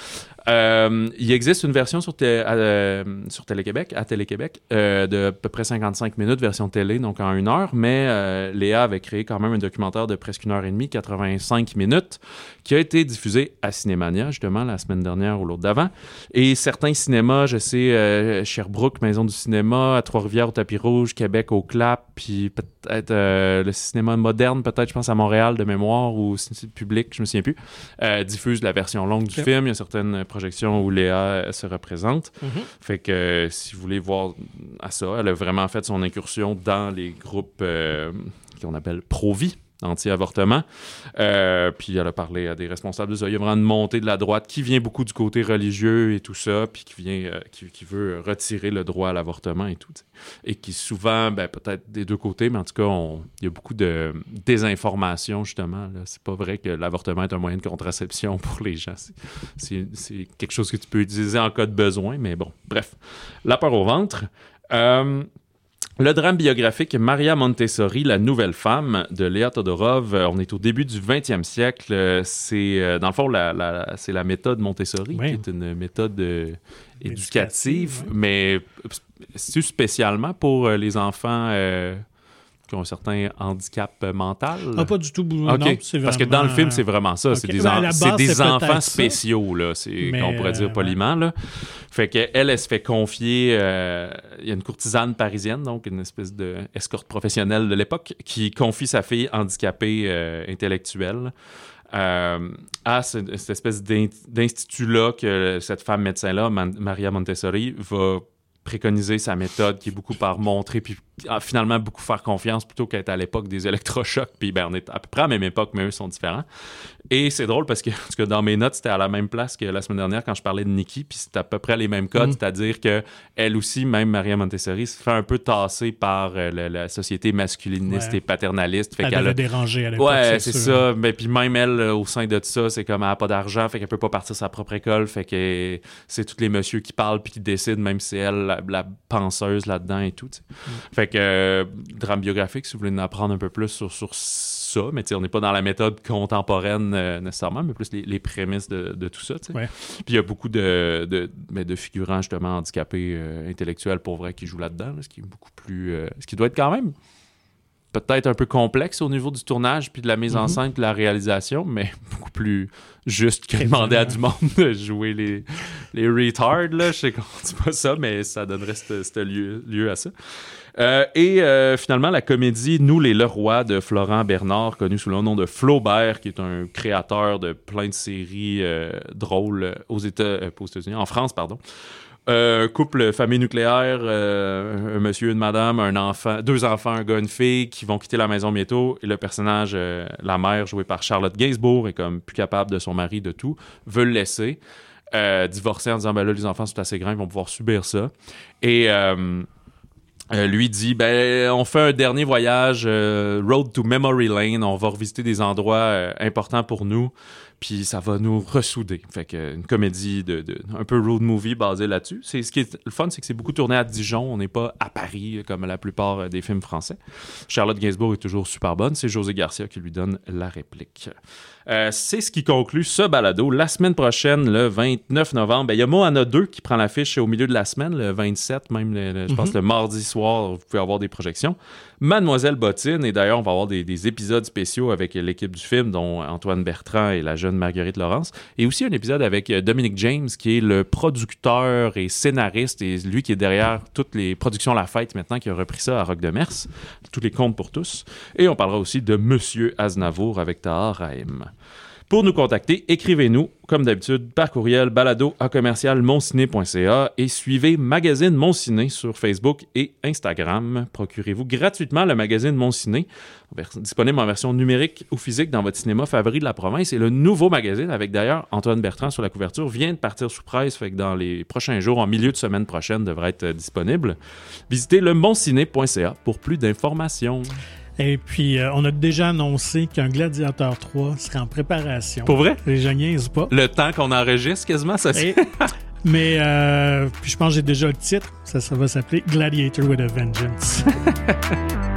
Speaker 2: Il existe une version sur Télé-Québec, à Télé-Québec, de à peu près 55 minutes, version télé, donc en 1 heure, mais Léa avait créé quand même un documentaire de presque 1h30, 85 minutes, qui a été diffusé à Cinémania, justement, la semaine dernière ou l'autre d'avant. Et certains cinémas, je sais, Sherbrooke, Maison du cinéma, à Trois-Rivières, au Tapis Rouge, Québec, au Clap, puis peut-être le cinéma moderne, peut-être, je pense, à Montréal, de mémoire, ou public, je me souviens plus, diffuse la version longue du film. Il y a certaines projections où Léa se représente. Fait que si vous voulez voir à ça, elle a vraiment fait son incursion dans les groupes qu'on appelle pro-vie, anti-avortement. Puis elle a parlé à des responsables de ça. Il y a vraiment une montée de la droite qui vient beaucoup du côté religieux et tout ça, puis qui veut retirer le droit à l'avortement et tout. T'sais. Et qui souvent, peut-être des deux côtés, mais en tout cas, il y a beaucoup de désinformation, justement. Là. C'est pas vrai que l'avortement est un moyen de contraception pour les gens. C'est quelque chose que tu peux utiliser en cas de besoin, mais bon. Bref, la peur au ventre. Le drame biographique Maria Montessori, la nouvelle femme de Léa Todorov, on est au début du 20e siècle. C'est, dans le fond, c'est la méthode Montessori, qui est une méthode éducative, mais c'est spécialement pour les enfants qui ont un certain handicap mental.
Speaker 1: Ah, pas du tout.
Speaker 2: Okay.
Speaker 1: Non, c'est vraiment...
Speaker 2: Parce que dans le film, c'est vraiment ça.
Speaker 1: Okay.
Speaker 2: C'est des enfants spéciaux, là. Qu'on pourrait dire poliment, là. Fait qu'elle se fait confier... Il y a une courtisane parisienne, donc une espèce d'escorte professionnelle de l'époque, qui confie sa fille handicapée intellectuelle à cette espèce d'institut-là que cette femme médecin-là, Maria Montessori, va préconiser sa méthode qui est beaucoup par montrer puis finalement beaucoup faire confiance plutôt qu'être à l'époque des électrochocs. Puis on est à peu près à la même époque, mais eux sont différents. Et c'est drôle parce que dans mes notes, c'était à la même place que la semaine dernière quand je parlais de Nikki, puis c'était à peu près les mêmes codes, c'est-à-dire qu'elle aussi, même Maria Montessori, se fait un peu tasser par la société masculiniste et paternaliste. Fait
Speaker 1: elle devait déranger à l'époque.
Speaker 2: Ouais, c'est ça. Mais puis même elle, au sein de ça, c'est comme elle n'a pas d'argent, fait qu'elle peut pas partir sa propre école, fait que c'est tous les messieurs qui parlent puis qui décident, même si c'est elle la penseuse là-dedans et tout. Fait que drame biographique, si vous voulez en apprendre un peu plus sur ça, mais on n'est pas dans la méthode contemporaine nécessairement, mais plus les prémices de tout ça. Puis il y a beaucoup de figurants justement handicapés intellectuels pour vrai qui jouent là-dedans, ce qui est beaucoup plus... ce qui doit être quand même peut-être un peu complexe au niveau du tournage puis de la mise en scène puis de la réalisation, mais beaucoup plus juste que demander à du monde de jouer les retards, là. Je sais qu'on dit pas ça, mais ça donnerait ce lieu à ça. Finalement, la comédie Nous les Leroy de Florent Bernard, connu sous le nom de Flaubert, qui est un créateur de plein de séries drôles en France, pardon. Couple, famille nucléaire, un monsieur, une madame, un enfant, 2 enfants, un gars, une fille qui vont quitter la maison bientôt et le personnage, la mère jouée par Charlotte Gainsbourg, est comme plus capable de son mari, de tout, veut le laisser, divorcer en disant là les enfants sont assez grands, ils vont pouvoir subir ça. Et lui dit on fait un dernier voyage, Road to Memory Lane, on va revisiter des endroits importants pour nous. Puis ça va nous ressouder. Fait que une comédie un peu road movie basée là-dessus. Ce qui est le fun, c'est que c'est beaucoup tourné à Dijon. On n'est pas à Paris comme la plupart des films français. Charlotte Gainsbourg est toujours super bonne. C'est José Garcia qui lui donne la réplique. C'est ce qui conclut ce balado. La semaine prochaine, le 29 novembre, il y a Moana 2 qui prend l'affiche au milieu de la semaine, le 27, même je pense le mardi soir, vous pouvez avoir des projections. Mademoiselle Bottine, et d'ailleurs, on va avoir des épisodes spéciaux avec l'équipe du film, dont Antoine Bertrand et la jeune Marguerite Laurence, et aussi un épisode avec Dominic James, qui est le producteur et scénariste, et lui qui est derrière toutes les productions La Fête maintenant, qui a repris ça à Roc-de-Mers, tous les contes pour tous. Et on parlera aussi de Monsieur Aznavour avec Tahar Rahim. Pour nous contacter, écrivez-nous, comme d'habitude, par courriel balado@monciné.ca et suivez Magazine Mon Ciné sur Facebook et Instagram. Procurez-vous gratuitement le magazine Mon Ciné, disponible en version numérique ou physique dans votre cinéma favori de la province. Et le nouveau magazine, avec d'ailleurs Antoine Bertrand sur la couverture, vient de partir sous presse, fait que dans les prochains jours, en milieu de semaine prochaine, devrait être disponible. Visitez le monciné.ca pour plus d'informations.
Speaker 1: Et puis, on a déjà annoncé qu'un Gladiateur 3 serait en préparation.
Speaker 2: Pour vrai?
Speaker 1: Les gens niaisent pas.
Speaker 2: Le temps qu'on enregistre, quasiment, ça se...
Speaker 1: Mais, puis je pense que j'ai déjà le titre. Ça va s'appeler Gladiator with a Vengeance.